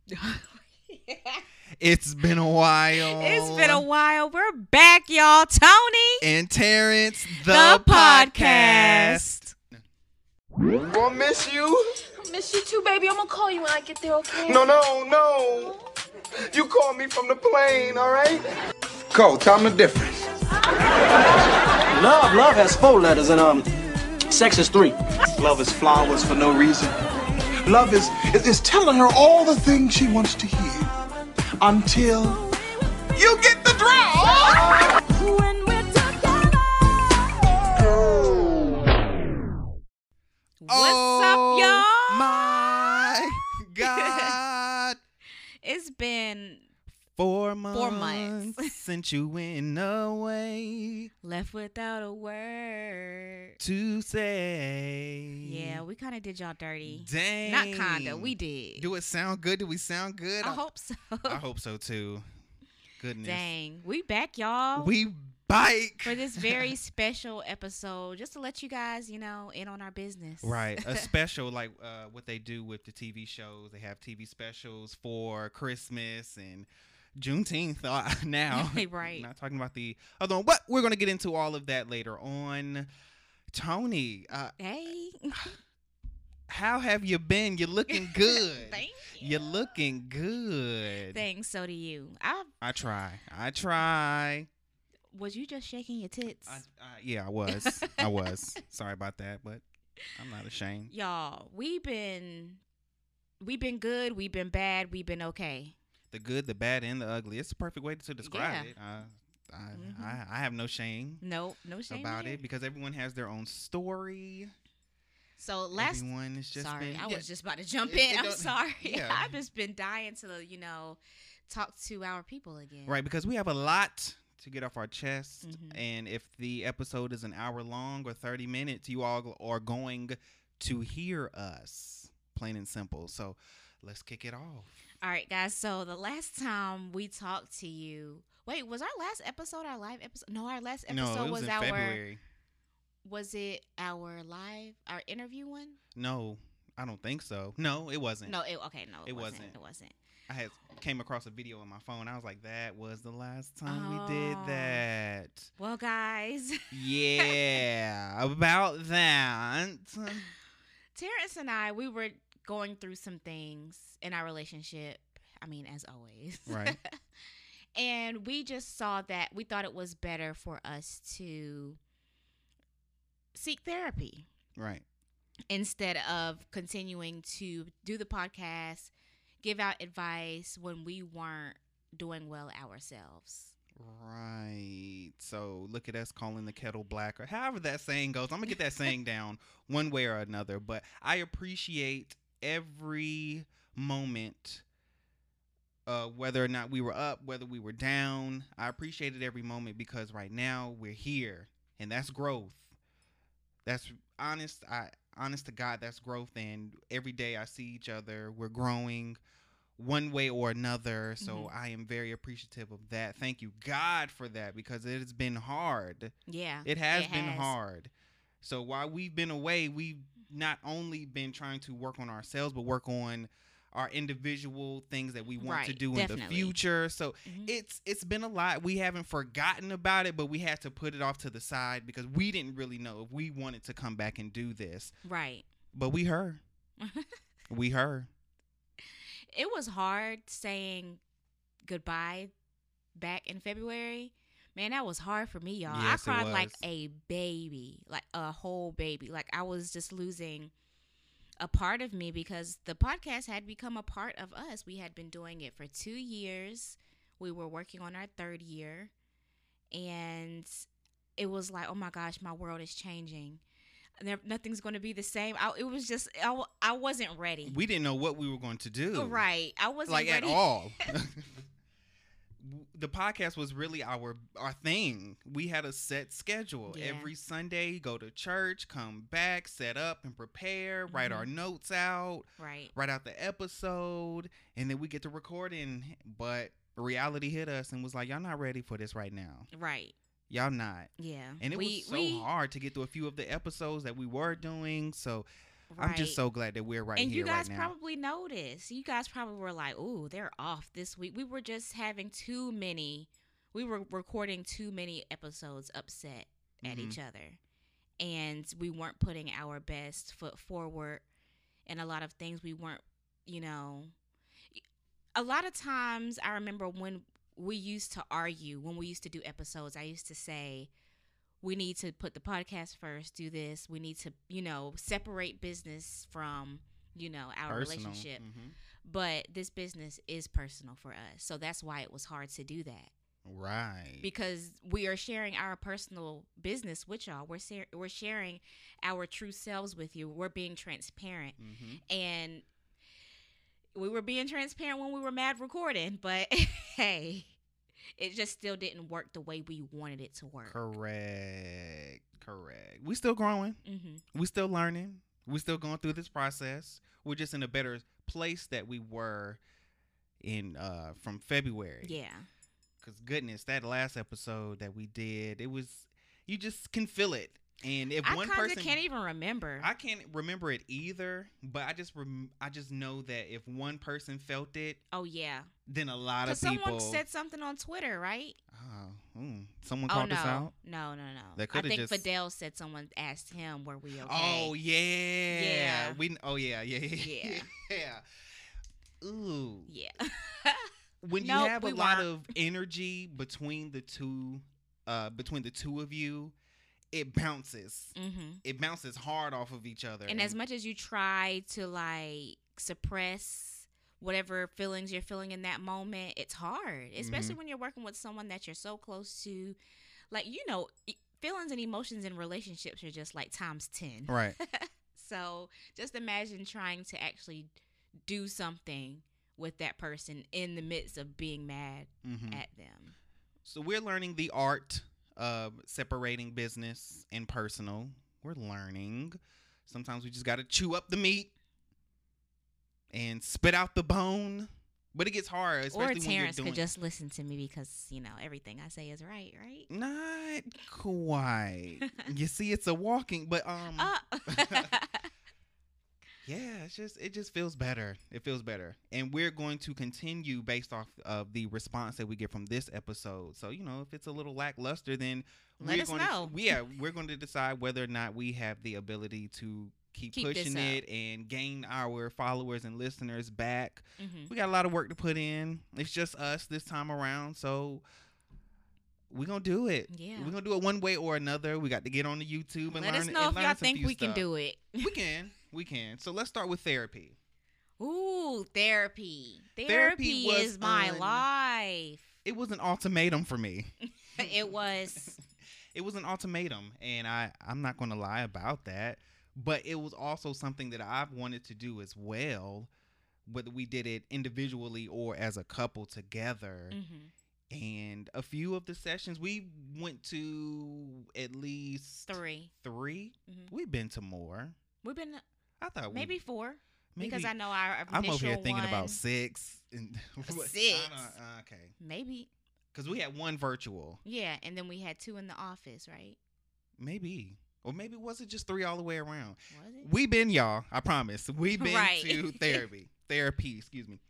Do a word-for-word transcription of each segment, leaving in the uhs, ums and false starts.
It's been a while. It's been a while. We're back, y'all. Tony and Terrence, the, the podcast. podcast. Gonna miss you. I miss you too, baby. I'm gonna call you when I get there, okay? No, no, no. You call me from the plane, all right? Cole, tell them the difference. Love, love has four letters, and um, sex is three. Love is flowers for no reason. Love is, is is telling her all the things she wants to hear until you get the draw. What's oh, up, y'all? My God. It's been Four months, Four months. since you went away left without a word to say. Yeah, we kind of did y'all dirty. Dang. Not kinda, we did. Do it sound good? Do we sound good? I hope so. I hope so too. Goodness. Dang, we back, y'all. We bike. For this very special episode, just to let you guys, you know, in on our business. Right. A special, like uh, what they do with the T V shows. They have T V specials for Christmas and Juneteenth uh, now. Right. Not talking about the other one, but we're going to get into all of that later on. Tony, uh, hey. how have you been? You're looking good. Thank you. You're looking good. Thanks, so do you. I I try. I try. Was you just shaking your tits? I, I, yeah, I was. I was. Sorry about that, but I'm not ashamed. Y'all, we've been we've been good, we've been bad, we've been okay. The good, the bad, and the ugly. It's the perfect way to describe Yeah. it. Uh, I, Mhm. I I have no shame No, no shame about here. it because everyone has their own story. So last Everyone is just sorry, been, I yeah. was just about to jump It- in. it I'm don't- sorry. yeah. I've just been dying to, you know, talk to our people again. Right, because we have a lot to get off our chest. Mhm. And if the episode is an hour long or thirty minutes, you all are going to hear us, plain and simple. So let's kick it off. All right, guys. So the last time we talked to you, wait, was our last episode our live episode? No, our last episode no, it was, was in our. February. Was it our live, our interview one? No, I don't think so. No, it wasn't. No, it, okay, no, it, It wasn't. wasn't. It wasn't. I had came across a video on my phone. I was like, that was the last time we did Oh. that. Well, guys, Yeah, about that. Terrence and I, we were going through some things in our relationship. I mean, as always. Right. And we just saw that we thought it was better for us to seek therapy Right. instead of continuing to do the podcast, give out advice when we weren't doing well ourselves. Right. So look at us calling the kettle black, or however that saying goes. I'm going to get that saying down one way or another. But I appreciate every moment, uh, whether or not we were up, whether we were down. I appreciated every moment because right now we're here, and that's growth. That's honest. I honest to God, that's growth. And every day I see each other, we're growing one way or another. So Mhm. I am very appreciative of that. Thank you, God, for that, because it has been hard. Yeah. It has it been has. hard. So while we've been away, we've not only been trying to work on ourselves, but work on our individual things that we want to Right, do in the definitely. future. So Mhm. it's it's been a lot. We haven't forgotten about it, but we had to put it off to the side because we didn't really know if we wanted to come back and do this. Right. But we heard. We heard. It was hard saying goodbye back in February. Man, that was hard for me, y'all. Yes, it I cried like was. a baby, like a whole baby. Like I was just losing a part of me because the podcast had become a part of us. We had been doing it for two years. We were working on our third year. And it was like, oh my gosh, my world is changing. There, nothing's going to be the same. I, it was just, I, w- I wasn't ready. We didn't know what we were going to do. Right. I wasn't Like ready. at all. The podcast was really our our thing. We had a set schedule. Yeah. Every Sunday, go to church, come back, set up and prepare, write Mhm. our notes out, Right. write out the episode, and then we get to recording. But reality hit us and was like, y'all not ready for this right now. Right. Y'all not. Yeah. And it we, was so we, hard to get through a few of the episodes that we were doing. So I'm just Right. so glad that we're right and here you guys right now. probably noticed. You guys probably were like, "Ooh, they're off this week." We were just having too many. We were recording too many episodes upset at Mhm. each other, and we weren't putting our best foot forward. And a lot of things we weren't, you know. A lot of times, I remember when we used to argue when we used to do episodes. I used to say, we need to put the podcast first, do this. We need to, you know, separate business from, you know, our Personal. relationship. Mhm. But this business is personal for us. So that's why it was hard to do that. Right. Because we are sharing our personal business with y'all. We're, ser- we're sharing our true selves with you. We're being transparent. Mhm. And we were being transparent when we were mad recording. But, hey, it just still didn't work the way we wanted it to work. Correct. Correct. We still growing. Mm-hmm. We still learning. We still going through this process. We're just in a better place that we were in uh from February. Yeah. Cause goodness, that last episode that we did, it was you just can feel it. And if I one kind of person can't even remember. I can't remember it either, but I just rem- I just know that if one person felt it, oh, yeah. then a lot of Because people. someone said something on Twitter, right? Oh, mm, someone Oh, called no. us out. No, no, no. They I coulda think just- Fidel said someone asked him, were we okay? Oh yeah, Yeah. We. Oh yeah, yeah, yeah. Yeah. yeah. Ooh. Yeah. When you Nope, have a we lot weren't. of energy between the two, uh, between the two of you, it bounces. hmm It bounces hard off of each other. And as much as you try to, like, suppress whatever feelings you're feeling in that moment, it's hard, especially Mhm. when you're working with someone that you're so close to. Like, you know, e- feelings and emotions in relationships are just like times ten. right. So just imagine trying to actually do something with that person in the midst of being mad hmm at them. So we're learning the art of separating business and personal. We're learning. Sometimes we just got to chew up the meat and spit out the bone. But it gets hard, Or especially when you're Terrence doing. could just listen to me because, you know, everything I say is right, right? Not quite. You see, it's a walking, but um, Uh, yeah, it's just it just feels better. It feels better, and we're going to continue based off of the response that we get from this episode. So you know, if it's a little lackluster, then Let we're us going know. To, yeah, we're going to decide whether or not we have the ability to keep, Keep this pushing up. it and gain our followers and listeners back. mhm. We got a lot of work to put in. It's just us this time around, so we're gonna do it. Yeah. We're gonna do it one way or another. We got to get on the YouTube and Let learn. us know and if learn y'all some think few we can stuff. do it. We can. We can. So let's start with therapy. Ooh, therapy. Therapy Therapy was is my un- life. It was an ultimatum for me. It was. It was an ultimatum, and I I'm not gonna lie about that. But it was also something that I've wanted to do as well, whether we did it individually or as a couple together. hmm And a few of the sessions we went to at least Three. Three. Mhm. We've been to more. We've been I thought maybe we, four maybe because I know our I'm initial over here thinking one, about six. And I Six. don't- uh, okay, maybe. because we had one virtual. Yeah, and then we had two in the office, right? Maybe. Or maybe was it just three all the way around? Was it? We been, y'all. I promise. We been Right. to therapy. Therapy, excuse me.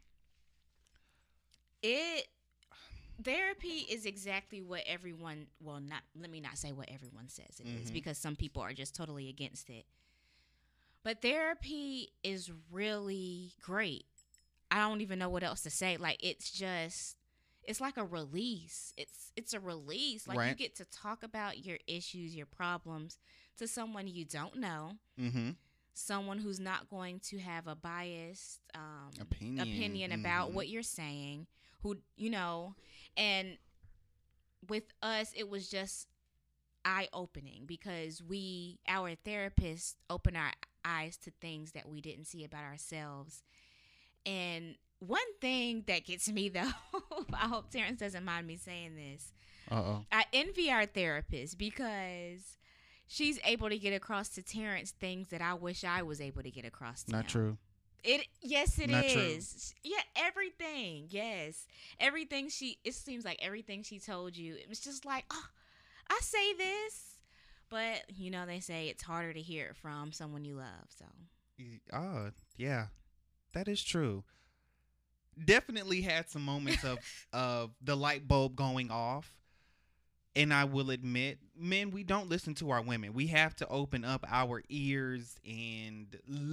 It therapy is exactly what everyone well not let me not say what everyone says it is Mhm. because some people are just totally against it. But therapy is really great. I don't even know what else to say. Like it's just it's like a release. It's it's a release. Like you Right. get to talk about your issues, your problems to someone you don't know, Mm-hmm. someone who's not going to have a biased um, Opinion. opinion about Mhm. what you're saying, who, you know, and with us, it was just eye opening because we, our therapist, opened our eyes to things that we didn't see about ourselves. And one thing that gets me though, I hope Terrence doesn't mind me saying this. Uh-oh. I envy our therapist because she's able to get across to Terrence things that I wish I was able to get across to Not him. true. It yes, it Not true. is. Yeah, everything. Yes, everything she. It seems like everything she told you. It was just like, oh, I say this, but you know they say it's harder to hear it from someone you love. So Y- Oh, yeah. That is true. Definitely had some moments of of the light bulb going off. And I will admit, men, we don't listen to our women. We have to open up our ears and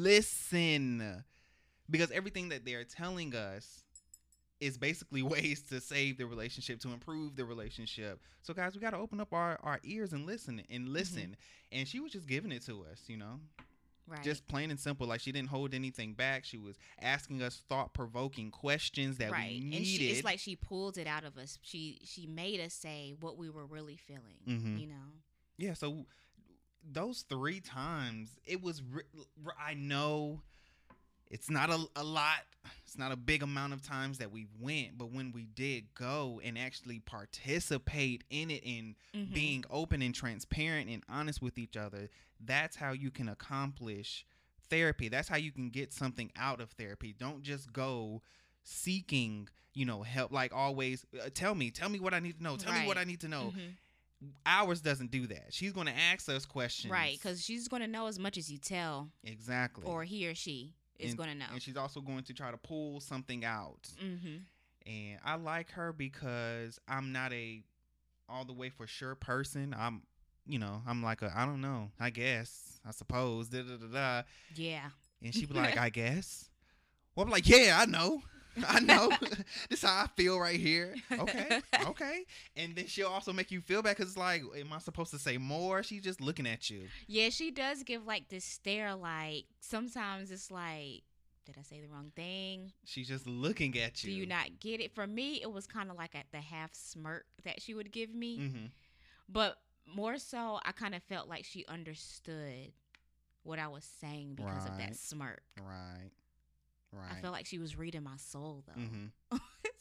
listen, because everything that they're telling us is basically ways to save the relationship, to improve the relationship. So guys, we got to open up our, our ears and listen and listen. Mm-hmm. And she was just giving it to us, you know. Right. Just plain and simple. Like, she didn't hold anything back. She was asking us thought-provoking questions that right. we needed. And she, it's like she pulled it out of us. She she made us say what we were really feeling, mm-hmm. you know? Yeah, so those three times, it was, re- I know it's not a, a lot. It's not a big amount of times that we went, but when we did go and actually participate in it and mm-hmm. being open and transparent and honest with each other, that's how you can accomplish therapy. That's how you can get something out of therapy. Don't just go seeking, you know, help. Like always, uh, tell me, tell me what I need to know. Tell right. me what I need to know. Mm-hmm. Ours doesn't do that. She's going to ask us questions. Right, because she's going to know as much as you tell. Exactly. Or he or she is going to know. And she's also going to try to pull something out. Mm-hmm. And I like her because I'm not a all the way for sure person. I'm, you know, I'm like a, I don't know, I guess, I suppose, da da da da. Yeah. And she'd be like, I guess. Well, I'm like, yeah, I know. I know. This is how I feel right here. Okay. Okay. And then she'll also make you feel bad because it's like, am I supposed to say more? She's just looking at you. Yeah, she does give like this stare, like sometimes it's like, did I say the wrong thing? She's just looking at you. Do you not get it? For me, it was kind of like at the half smirk that she would give me. Mm-hmm. But more so, I kind of felt like she understood what I was saying because right. of that smirk. Right. Right. I felt like she was reading my soul, though. Mm-hmm.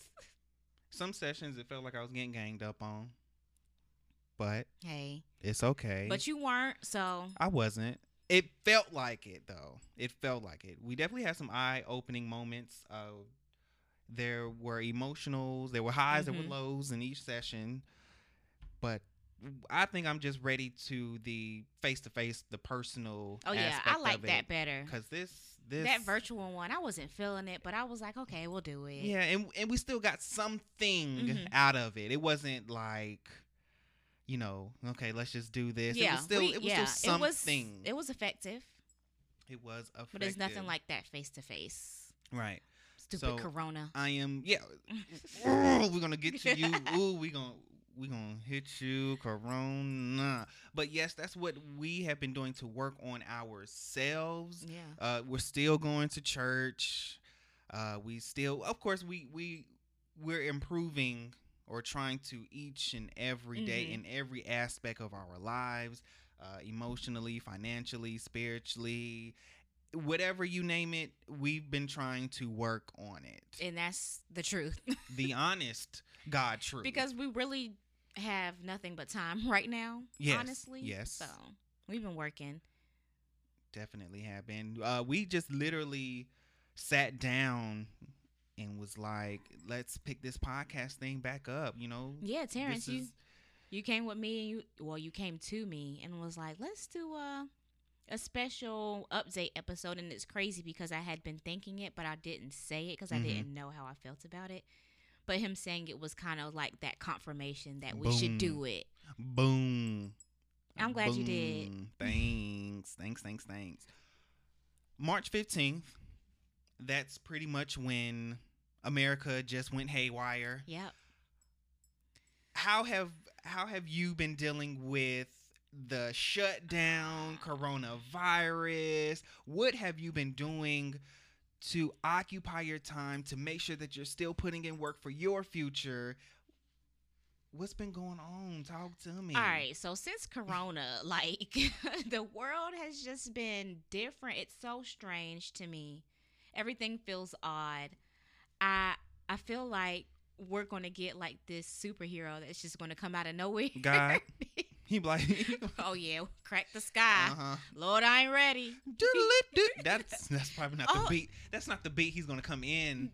Some sessions, it felt like I was getting ganged up on. But hey, it's okay. But you weren't, so. I wasn't. It felt like it, though. It felt like it. We definitely had some eye-opening moments. Uh, there were emotionals. There were highs. Mm-hmm. There were lows in each session. But I think I'm just ready to the face-to-face, the personal Oh, yeah. I like that better. Because this... This, that virtual one, I wasn't feeling it, but I was like, okay, we'll do it. Yeah, and and we still got something mm-hmm. out of it. It wasn't like, you know, okay, let's just do this. Yeah, it was still, we, it was yeah, still something. It was, it was effective. It was effective. But there's nothing like that face to face. Right. Stupid so Corona. I am, yeah. Ooh, we're going to get to you. Ooh, we're going to. We're going to hit you, Corona. But yes, that's what we have been doing to work on ourselves. Yeah. Uh, we're still going to church. Uh, we still, of course, we, we, we're improving or trying to each and every day mm-hmm. in every aspect of our lives, uh, emotionally, financially, spiritually, whatever you name it, we've been trying to work on it. And that's the truth. The honest God truth. Because we really have nothing but time right now, yes, honestly. Yes. So we've been working. Definitely have been. Uh, we just literally sat down and was like, let's pick this podcast thing back up, you know? Yeah, Terrence, you is... you came with me and you well, you came to me and was like, let's do a a special update episode. And it's crazy because I had been thinking it, but I didn't say it because mm-hmm. I didn't know how I felt about it. But him saying it was kind of like that confirmation that we Boom. should do it. Boom. I'm glad Boom. you did. Thanks. Thanks, thanks, thanks. March fifteenth, that's pretty much when America just went haywire. Yep. How have how have you been dealing with the shutdown, coronavirus? What have you been doing to occupy your time to make sure that you're still putting in work for your future? What's been going on? Talk to me. All right. So since Corona, like the world has just been different. It's so strange to me. Everything feels odd. I I feel like we're going to get like this superhero that's just going to come out of nowhere. God. He be like, oh yeah, crack the sky. Uh-huh. Lord, I ain't ready. That's that's probably not oh. the beat. That's not the beat he's gonna come in.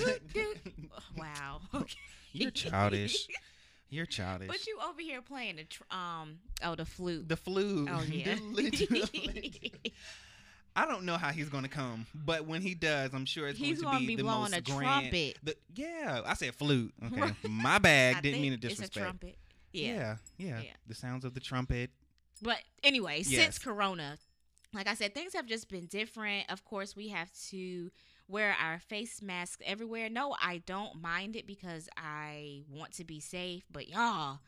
Wow. Okay. You're childish. You're childish. But you over here playing the tr- um oh the flute. The flute. Oh yeah. I don't know how he's going to come, but when he does, I'm sure it's He's going gonna to be, be the blowing most a grand. trumpet. The, yeah, I said flute. Okay, Right. my bad. I Didn't mean to think disrespect. It's a trumpet. Yeah. Yeah, yeah, Yeah. The sounds of the trumpet. But anyway, Yes. since Corona, like I said, things have just been different. Of course, we have to wear our face masks everywhere. No, I don't mind it because I want to be safe. But y'all,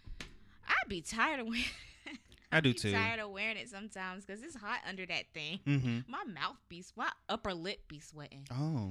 I'd be tired of wearing. I do be too. Tired of wearing it sometimes because it's hot under that thing. Mm-hmm. My mouth be, my upper lip be sweating Oh,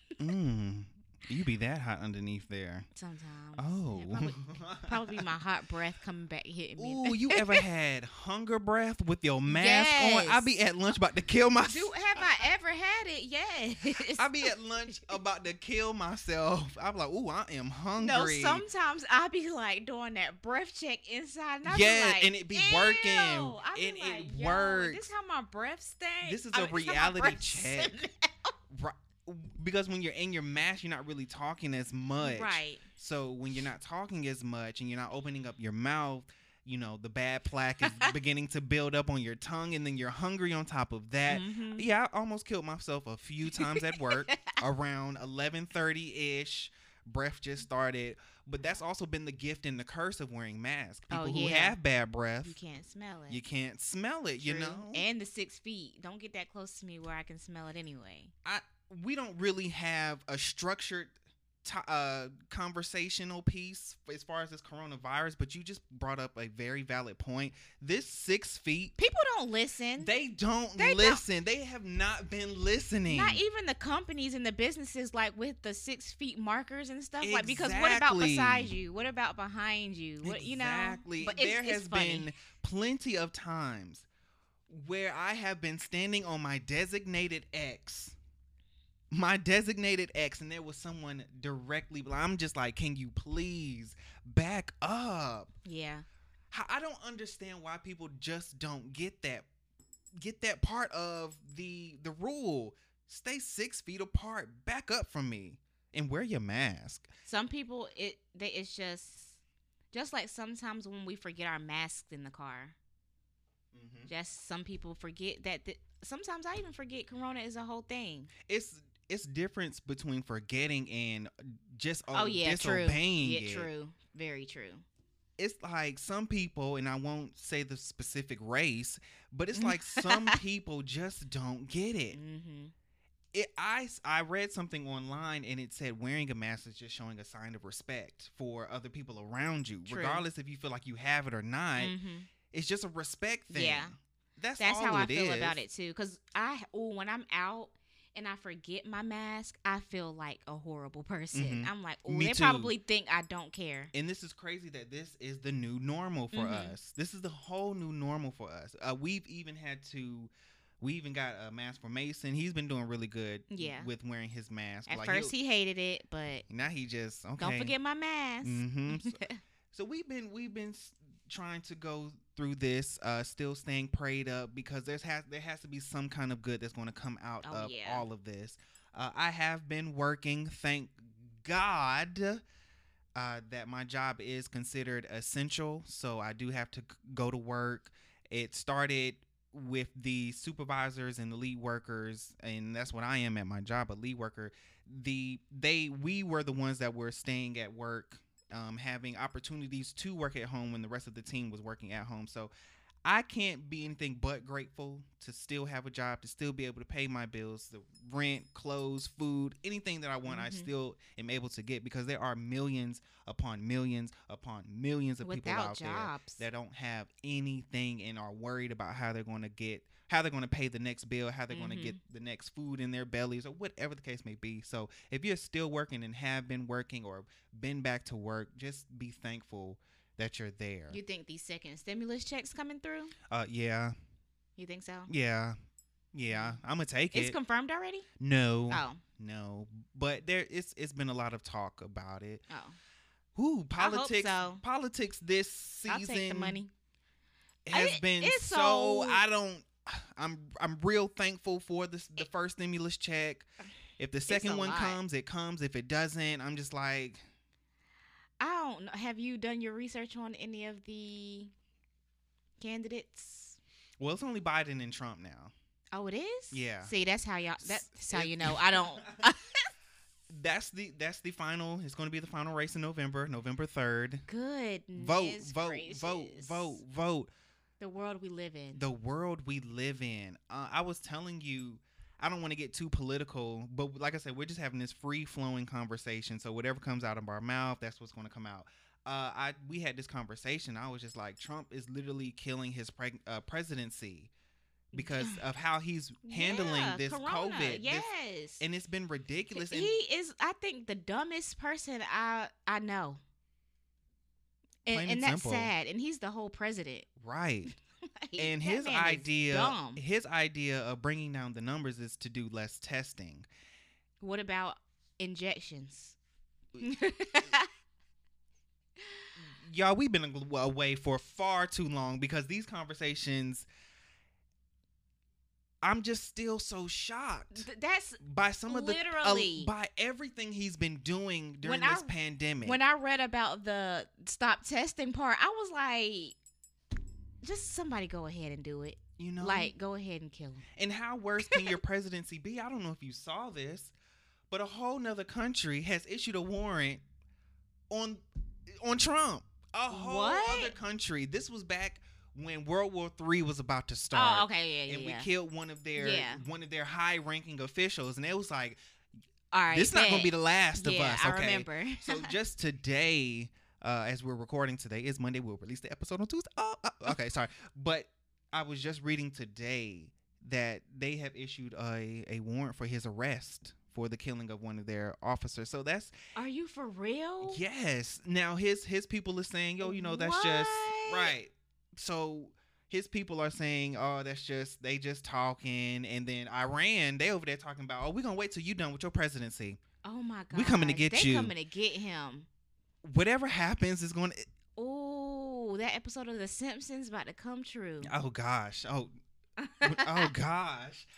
mm. You be that hot underneath there. sometimes. Oh. Yeah, probably, probably my hot breath coming back hitting me. Ooh, you ever had hunger breath with your mask on? I be Yes. at lunch about to kill myself. Do have I ever had it? Yes. I be at lunch about to kill myself. I'm like, ooh, I am No, hungry. sometimes I be like doing that breath check inside, and I Yes, be like, and it be "Ew." working. I be And it like, Yo, works. This how my breath stank. This is I a mean, this how my reality breath check. smell. Right. Because when you're in your mask, you're not really talking as much. Right. So when you're not talking as much and you're not opening up your mouth, you know, the bad plaque is beginning to build up on your tongue, and then you're hungry on top of that. Mhm. Yeah, I almost killed myself a few times at work around eleven thirty-ish. Breath just started. But that's also been the gift and the curse of wearing masks. People Oh, who yeah. have bad breath, You can't smell it. you can't smell it, you True. know? And the six feet. Don't get that close to me where I can smell it anyway. I we don't really have a structured to, uh, conversational piece as far as this coronavirus, but you just brought up a very valid point. This six feet, People don't listen. they don't They don't. listen. They have not been listening. Not even the companies and the businesses, like with the six feet markers and stuff. Like, because what about Exactly. beside you? What about behind you? What you know? Exactly. But it's, there it's has funny. been plenty of times where I have been standing on my designated X. My designated X, and there was someone directly. I'm just like, can you please back up? Yeah. How- I don't understand why people just don't get that, get that part of the the rule. Stay six feet apart. Back up from me, and wear your mask. Some people, it they it's just just like sometimes when we forget our masks in the car. Mm-hmm. Just some people forget that. Th- sometimes I even forget Corona is a whole thing. It's it's difference between forgetting and just Oh, yeah, true. disobeying Yeah, it. true. Very true. It's like some people, and I won't say the specific race, but it's like some people just don't get it. Mm-hmm. It I I read something online, and it said wearing a mask is just showing a sign of respect for other people around you, True. regardless if you feel like you have it or not. Mm-hmm. It's just a respect thing. Yeah. That's That's all how I it feel is. about it too. Cause I, ooh, when I'm out and I forget my mask, I feel like a horrible person. Mhm. I'm like, ooh, Me they too. probably think I don't care. And this is crazy that this is the new normal for Mhm. us. This is the whole new normal for us. Uh, we've even had to, we even got a mask for Mason. He's been doing really good Yeah. with wearing his mask. At Like, first he'll- he hated it, but now he just, okay. don't forget my mask. hmm So, so we've been, we've been s- trying to go through this, uh, still staying prayed up, because there's has, there has to be some kind of good that's going to come out Oh, of yeah. all of this. Uh, I have been working, thank God, uh, that my job is considered essential, so I do have to c- go to work. It started with the supervisors and the lead workers, and that's what I am at my job, a lead worker. The they we were the ones that were staying at work, um, having opportunities to work at home when the rest of the team was working at home. So I can't be anything but grateful to still have a job, to still be able to pay my bills, the rent, clothes, food, anything that I want, I Mhm. still am able to get, because there are millions upon millions upon millions of people Without out jobs. there that don't have anything and are worried about how they're going to get, how they're going to pay the next bill, how they're going to Mhm. get the next food in their bellies, or whatever the case may be. So if you're still working and have been working or been back to work, just be thankful that you're there. You think these second stimulus checks coming through? Uh, yeah, You think so? yeah, yeah. I'm gonna take It's it. confirmed already? no, Oh. no, but there it's it's been a lot of talk about it. Oh. Ooh, I hope politics. so. Politics this season I'll take the money. has It- been it's so. so- I don't. I'm I'm real thankful for this the first stimulus check. If the second a one lot. comes, it comes. If it doesn't, I'm just like, I don't know. Have you done your research on any of the candidates? well, it's only Biden and Trump now. Oh, it is? Yeah. See, that's how y'all, that's how It- you know. I don't. That's the that's the final. It's going to be the final race in November, November third. Goodness Vote, vote, gracious. vote, vote, vote. The world we live in. The world we live in. Uh, I was telling you, I don't want to get too political, but like I said, we're just having this free flowing conversation. So whatever comes out of our mouth, that's what's going to come out. Uh, I we had this conversation. I was just like, Trump is literally killing his preg- uh, presidency because of how he's handling Yeah, this Corona, COVID. Yes. This, and it's been ridiculous. He And is, I think, the dumbest person I I know. And, Plain and and that's simple. sad. And he's the whole president. right. Like, And that his man is idea, dumb. his idea of bringing down the numbers is to do less testing. What about injections? Y'all, we've been away for far too long because these conversations, I'm just still so shocked Th- that's by some of the literally. uh, by everything he's been doing during When I- this pandemic. when I read about the stop testing part, I was like, just somebody go ahead and do it. you know, Like, go ahead and kill him. and how worse can your presidency be? I don't know if you saw this, but a whole nother country has issued a warrant on on Trump. A whole What? other country. This was back when World War Three was about to start. Oh, okay, yeah, yeah, And we yeah. killed one of their Yeah. one of their high ranking officials, and it was like, All right, this not gonna bet. be the last of Yeah, us. I Okay, remember. so just today, uh, as we're recording today, is Monday. We'll release the episode on Tuesday. Oh, oh, okay, sorry, but I was just reading today that they have issued a a warrant for his arrest for the killing of one of their officers. So that's Are you for real? yes. Now his his people are saying, yo, you know, that's just What? right. So his people are saying, oh, that's just they just talking, and then Iran, they over there talking about, oh, we're gonna wait till you done with your presidency. Oh my god. We coming to get they you. coming to get him. Whatever happens is going to. Oh, that episode of The Simpsons about to come true. Oh gosh. Oh. oh gosh.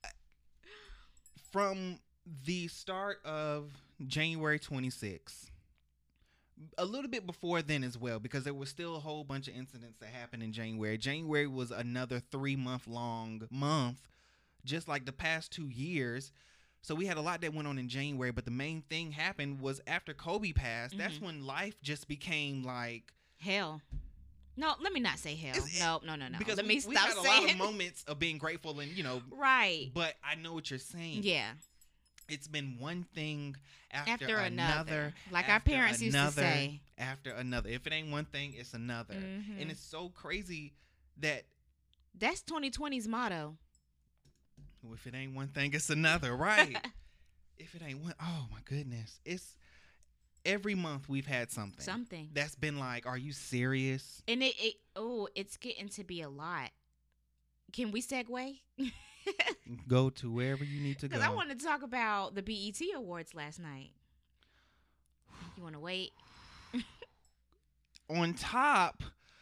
From the start of January twenty-sixth, a little bit before then as well, because there was still a whole bunch of incidents that happened in January. January was another three month long month, just like the past two years. So we had a lot that went on in January, but the main thing happened was after Kobe passed. That's Mhm. when life just became like. Hell. No, let me not say hell. It's- No, no, no, no. Because let we, me we stop had a saying. lot of moments of being grateful and, you know, Right. but I know what you're saying. Yeah. It's been one thing after, After another. another. Like our after parents used to another, say. After another. If it ain't one thing, it's another. Mhm. And it's so crazy that That's twenty twenty's motto. if it ain't one thing, it's another, right? If it ain't one, oh my goodness. It's every month we've had something. Something. That's been like, are you serious? And it, it oh, it's getting to be a lot. Can we segue? Go to wherever you need to go. Because I wanted to talk about the B E T Awards last night. You want to wait? On top,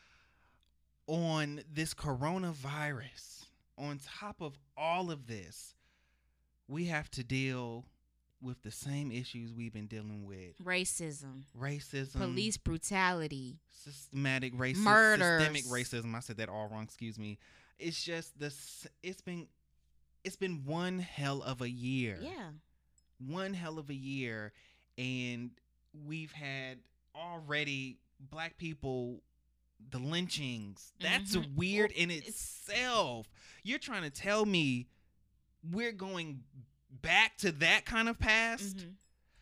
on this coronavirus, on top of all of this, we have to deal with the same issues we've been dealing with. Racism, Racism. police brutality, Systematic racism. Murders. Systemic racism. I said that all wrong. Excuse me. It's just this. It's been. It's been one hell of a year. yeah. One hell of a year, and we've had already black people. The lynchings. That's Mhm. weird Oh, in it's- itself. You're trying to tell me we're going back to that kind of past? Mhm.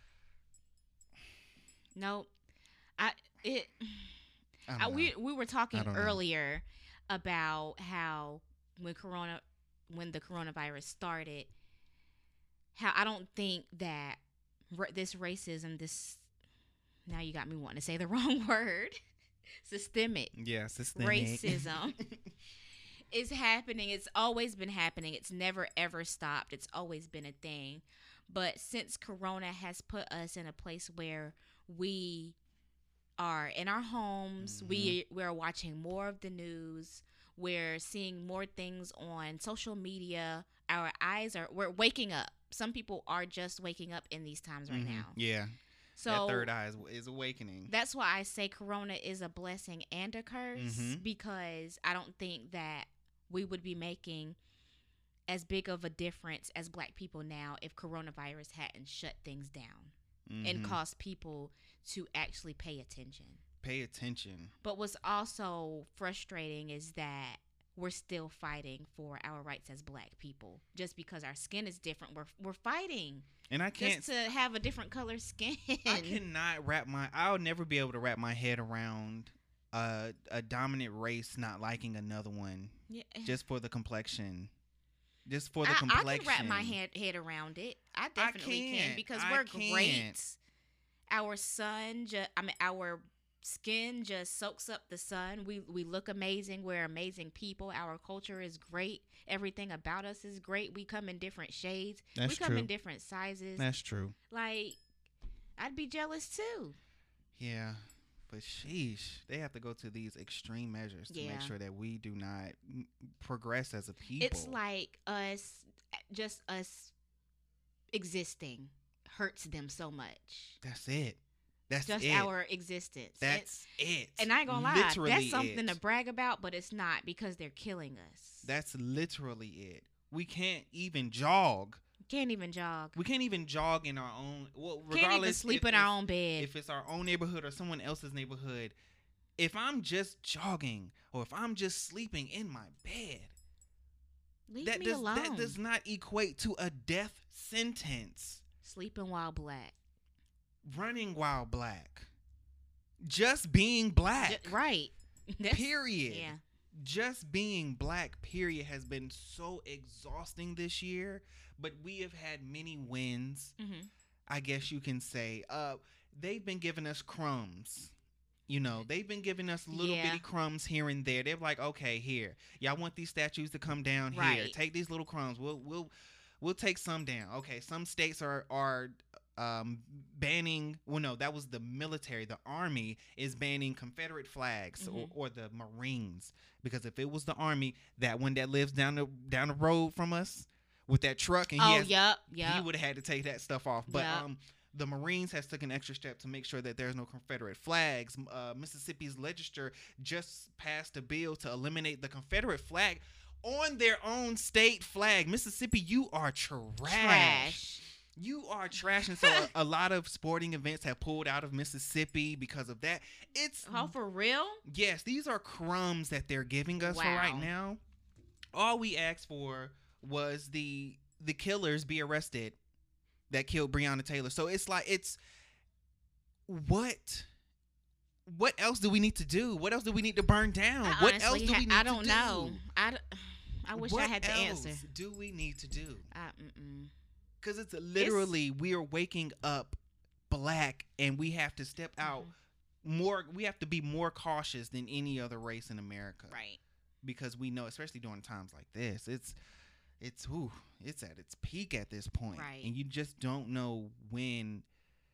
Nope. I it. I I, don't we know. we were talking I don't know. earlier about how when corona when the coronavirus started, how I don't think that ra- this racism, this now you got me wanting to say the wrong word, systemic Yeah, systemic. racism is happening. It's always been happening. It's never ever stopped. It's always been a thing. But since corona has put us in a place where we are in our homes, we we're watching more of the news, we're seeing more things on social media. Our eyes are we're waking up. Some people are just waking up in these times right Mhm. now. Yeah. So that third eye is, is awakening. that's why I say corona is a blessing and a curse, Mhm. because I don't think that we would be making as big of a difference as black people now if coronavirus hadn't shut things down mm-hmm. and caused people to actually pay attention. Pay attention. But what's also frustrating is that we're still fighting for our rights as black people. Just because our skin is different, we're we're fighting. And I can't just to have a different color skin. I cannot wrap my. I'll never be able to wrap my head around uh, a dominant race not liking another one. Yeah. Just for the complexion. Just for the I, complexion. I can wrap my head head around it. I definitely I can because we're can't. great. Our sun, ju- I mean, our skin just soaks up the sun. We we look amazing. We're amazing people. Our culture is great. Everything about us is great. We come in different shades. That's we come true. in different sizes. That's true. Like, I'd be jealous too. Yeah, but sheesh, they have to go to these extreme measures to yeah. make sure that we do not progress as a people. It's like us, just us existing hurts them so much. That's it. That's just it. our existence. That's it's, it. And I ain't gonna lie, literally that's something it. to brag about, but it's not because they're killing us. That's literally it. We can't even jog. Can't even jog. We can't even jog in our own. Well, regardless, can't even sleep if, in if, our own bed. If it's our own neighborhood or someone else's neighborhood, if I'm just jogging or if I'm just sleeping in my bed, leave that me does alone. that does not equate to a death sentence. Sleeping while black. Running while black. Just being black. Just, right. Period. Yeah. Just being black, period, has been so exhausting this year. But we have had many wins, mm-hmm. I guess you can say. Uh, they've been giving us crumbs. You know, they've been giving us little yeah. bitty crumbs here and there. They're like, okay, here, y'all want these statues to come down right. here. Take these little crumbs. We'll we'll we'll take some down. Okay, some states are are um, banning. Well, no, that was the military. The army is banning Confederate flags mm-hmm. or, or the Marines, because if it was the army, that one that lives down the down the road from us with that truck, and oh, he has, yep, yep. he would have had to take that stuff off. But yep. um. The Marines has taken an extra step to make sure that there's no Confederate flags. Uh, Mississippi's legislature just passed a bill to eliminate the Confederate flag on their own state flag. Mississippi, you are trash. Trash. You are trash. And so a, a lot of sporting events have pulled out of Mississippi because of that. It's oh, for real? Yes, these are crumbs that they're giving us wow. for right now. All we asked for was the the killers be arrested that killed Breonna Taylor. So it's like, it's what what else do we need to do? What else do we need to burn down? I what else do ha- we need I don't to know. do? I, d- I wish what I had the else answer. do we need to do? Mm-mm. Because it's literally, it's, we are waking up black and we have to step out mm-hmm. more. We have to be more cautious than any other race in America. Right. Because we know, especially during times like this, it's It's whew, it's at its peak at this point. Right. And you just don't know when,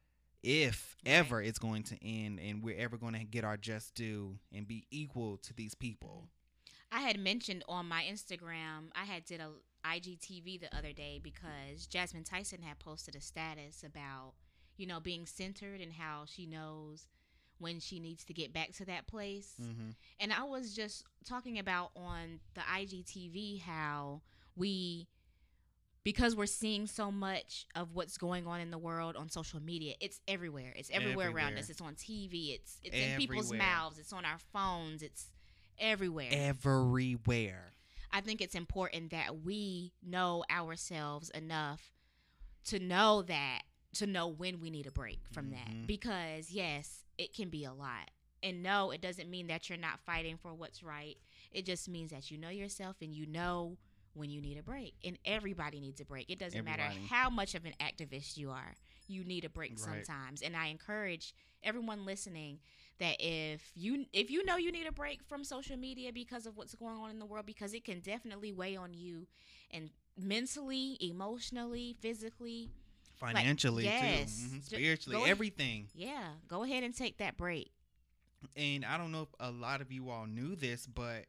if right. ever, it's going to end and we're ever going to get our just due and be equal to these people. I had mentioned on my Instagram, I had did a I G T V the other day because Jasmine Tyson had posted a status about, you know, being centered and how she knows when she needs to get back to that place. Mm-hmm. And I was just talking about on the I G T V how we, because we're seeing so much of what's going on in the world on social media, it's everywhere. It's everywhere, everywhere. around us. It's on T V. It's it's everywhere. In people's mouths. It's on our phones. It's everywhere. Everywhere. I think it's important that we know ourselves enough to know that, to know when we need a break from mm-hmm. that. Because, yes, it can be a lot. And no, it doesn't mean that you're not fighting for what's right. It just means that you know yourself and you know when you need a break. And everybody needs a break. It doesn't everybody. matter how much of an activist you are. You need a break right. sometimes. And I encourage everyone listening that if you if you know you need a break from social media because of what's going on in the world, because it can definitely weigh on you, and mentally, emotionally, physically, financially, like, yes, too, mm-hmm. spiritually, everything. Ahead, yeah, go ahead and take that break. And I don't know if a lot of you all knew this, but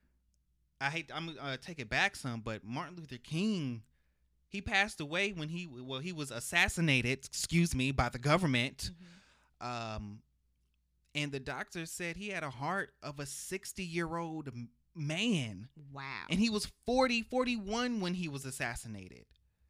I hate I'm gonna uh, take it back some, but Martin Luther King, he passed away when he well he was assassinated, excuse me, by the government. Mm-hmm. Um, and the doctor said he had a heart of a sixty-year-old man. Wow. And he was forty, forty-one when he was assassinated.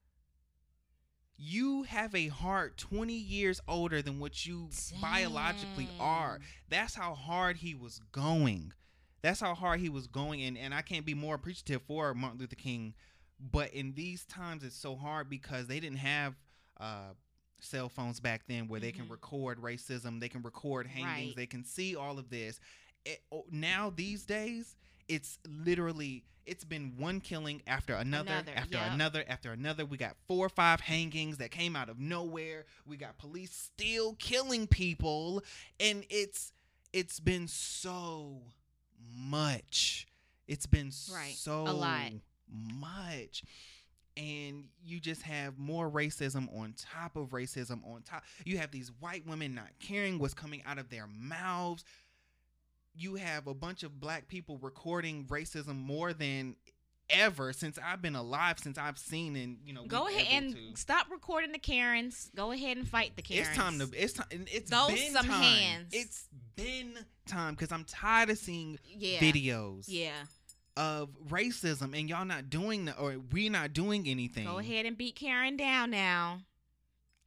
You have a heart twenty years older than what you Dang. biologically are. That's how hard he was going. That's how hard he was going. And, and I can't be more appreciative for Martin Luther King. But in these times, it's so hard because they didn't have uh, cell phones back then where mm-hmm. they can record racism. They can record hangings. Right. They can see all of this. It, now, these days, it's literally, it's been one killing after another, Another, after yep. another, after another. We got four or five hangings that came out of nowhere. We got police still killing people. And it's it's been so much. It's been right. so a lot. much. And you just have more racism on top of racism on top. You have these white women not caring what's coming out of their mouths. You have a bunch of black people recording racism more than ever since I've been alive, since I've seen and you know. Go ahead and to. stop recording the Karens. Go ahead and fight the Karens. It's time to. It's time. It's Throw been some time. hands. It's been time because I'm tired of seeing yeah. videos. Yeah. Of racism and y'all not doing the, or we not doing anything. Go ahead and beat Karen down now. I,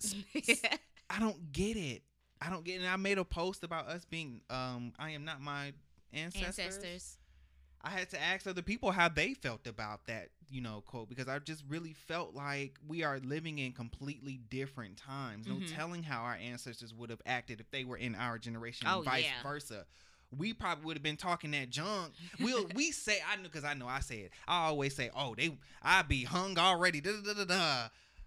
I don't get it. I don't get it. And I made a post about us being, um, I am not my ancestors. Ancestors. I had to ask other people how they felt about that, you know, quote, because I just really felt like we are living in completely different times. No Mm-hmm. telling how our ancestors would have acted if they were in our generation, Oh, and vice yeah. versa. We probably would have been talking that junk. We'll we say I know because I know I say it. I always say, "Oh, they I be hung already." Da, da, da, da.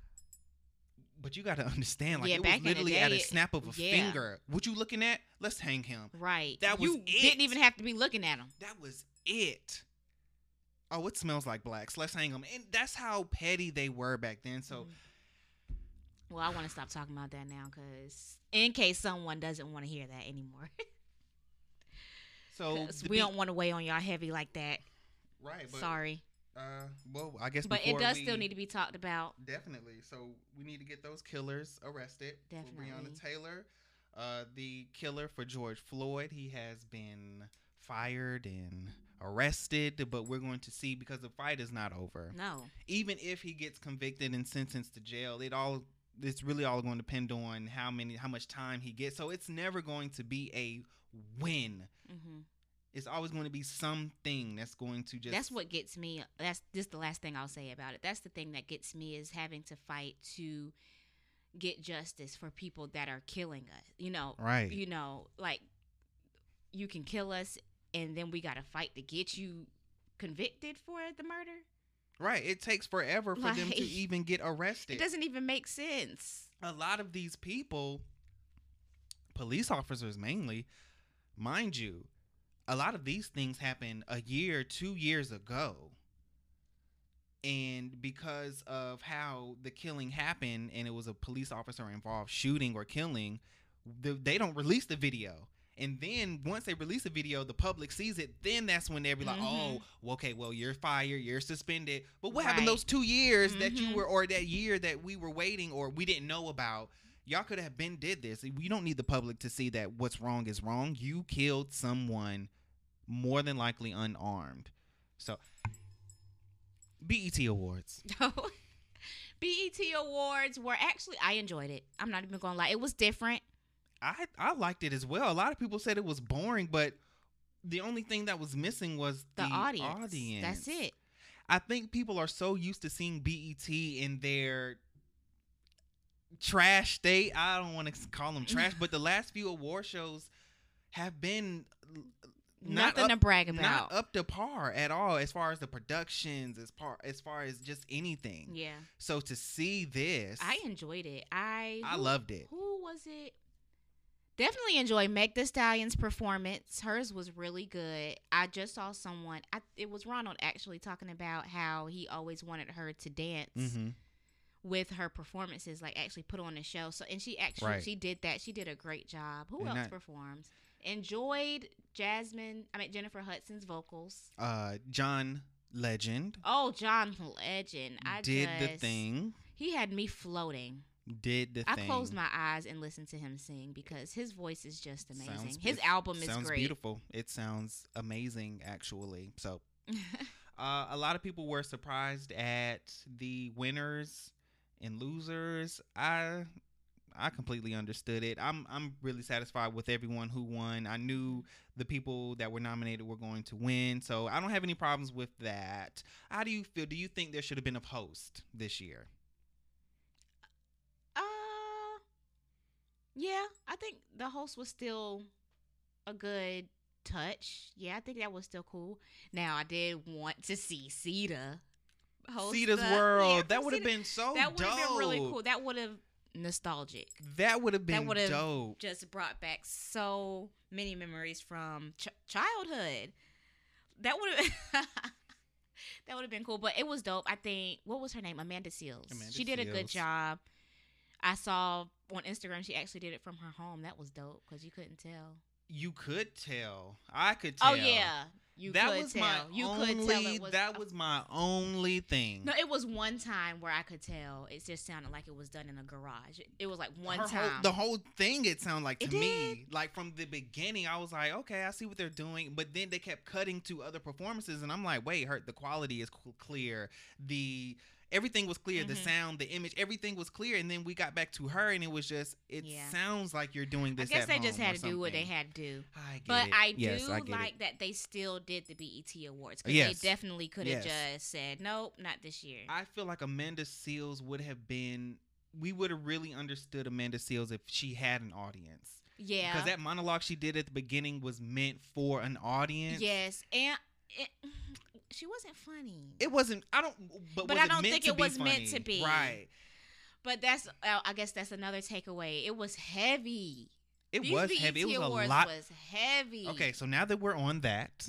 But you got to understand, like Yeah, it back was in the literally day, at a it- snap of a yeah. finger. What you looking at? Let's hang him. Right. That was you it. didn't even have to be looking at them. That was it. Oh, it smells like blacks. Let's hang them. And that's how petty they were back then. So, well, I want to stop talking about that now because in case someone doesn't want to hear that anymore. so we be- don't want to weigh on y'all heavy like that. Right. But, Sorry. Uh, well, I guess. But it before does we, still need to be talked about. Definitely. So we need to get those killers arrested. Definitely. For Breonna Taylor, uh, the killer for George Floyd, he has been fired and arrested, but we're going to see because the fight is not over. No. Even if he gets convicted and sentenced to jail, it all it's really all going to depend on how many how much time he gets. So it's never going to be a win. Mm-hmm. It's always going to be something that's going to just. That's what gets me. That's just the last thing I'll say about it. That's the thing that gets me is having to fight to get justice for people that are killing us. You know, right? You know, like you can kill us, and then we got to fight to get you convicted for the murder. Right. It takes forever for like, them to even get arrested. It doesn't even make sense. A lot of these people, police officers mainly, mind you. A lot of these things happened a year, two years ago. And because of how the killing happened and it was a police officer involved shooting or killing, the, they don't release the video. And then once they release the video, the public sees it. Then that's when they'll be like, mm-hmm. oh, well, okay, well, you're fired. You're suspended. But what right. happened those two years mm-hmm. that you were or that year that we were waiting or we didn't know about? Y'all could have been did this. You don't need the public to see that what's wrong is wrong. You killed someone more than likely unarmed. So, B E T Awards. B E T Awards were actually, I enjoyed it. I'm not even going to lie. It was different. I, I liked it as well. A lot of people said it was boring, but the only thing that was missing was the, the audience. audience. That's it. I think people are so used to seeing B E T in their trash state. I don't want to call them trash, but the last few award shows have been not nothing up, to brag about. Not up to par at all as far as the productions, as par as far as just anything. Yeah. So to see this, I enjoyed it. I I who, loved it. Who was it? Definitely enjoyed Meg Thee Stallion's performance. Hers was really good. I just saw someone. I, it was Ronald actually talking about how he always wanted her to dance. Mm-hmm. With her performances, like actually put on a show. So, and she actually right. she did that. She did a great job. Who and else that, performed? Enjoyed Jasmine. I mean Jennifer Hudson's vocals. Uh, John Legend. Oh, John Legend. I did just, the thing. He had me floating. did the I thing. closed my eyes and listened to him sing because his voice is just amazing. Sounds His beau- album is sounds great. beautiful. It sounds amazing, actually. So, uh, a lot of people were surprised at the winners and losers. I I completely understood it. I'm I'm really satisfied with everyone who won. I knew the people that were nominated were going to win, so I don't have any problems with that. How do you feel? Do you think there should have been a host this year? Uh, yeah, I think the host was still a good touch. Yeah, I think that was still cool. Now, I did want to see Sita host Ceda's the- World. yeah, that would have Sita- been so That would have been really dope. cool. That would have nostalgic. That would have been That would have dope. just brought back so many memories from ch- childhood. That would have that would have been cool. But it was dope. I think what was her name? Amanda Seals. Amanda she did a good Seals. job. I saw on Instagram she actually did it from her home. That was dope because you couldn't tell. You could tell. I could tell. Oh yeah, you that could was tell. my you only. could tell it was. that was my only thing. No, it was one time where I could tell. It just sounded like it was done in a garage. It, it was like one Her time. whole, the whole thing, it sounded like to It me, like from the beginning, I was like, okay, I see what they're doing. But then they kept cutting to other performances, and I'm like, wait, her the quality is cl- clear. The everything was clear. The Mhm. sound, the image, everything was clear. And then we got back to her, and it was just, it Yeah. sounds like you're doing I this. guess at they just home had or to do what they something. had to do. I get But it. I do yes, I get like it. that they still did the B E T Awards because Yes. they definitely could have Yes. just said, nope, not this year. I feel like Amanda Seals would have been. We would have really understood Amanda Seals if she had an audience. yeah. Because that monologue she did at the beginning was meant for an audience. Yes. And it, she wasn't funny. It wasn't. I don't. But, But was I don't it meant think to it be was meant funny? to be. Right. But that's, uh, I guess that's another takeaway. It was heavy. It These was B E T heavy. It was a Awards lot. was heavy. Okay, so now that we're on that,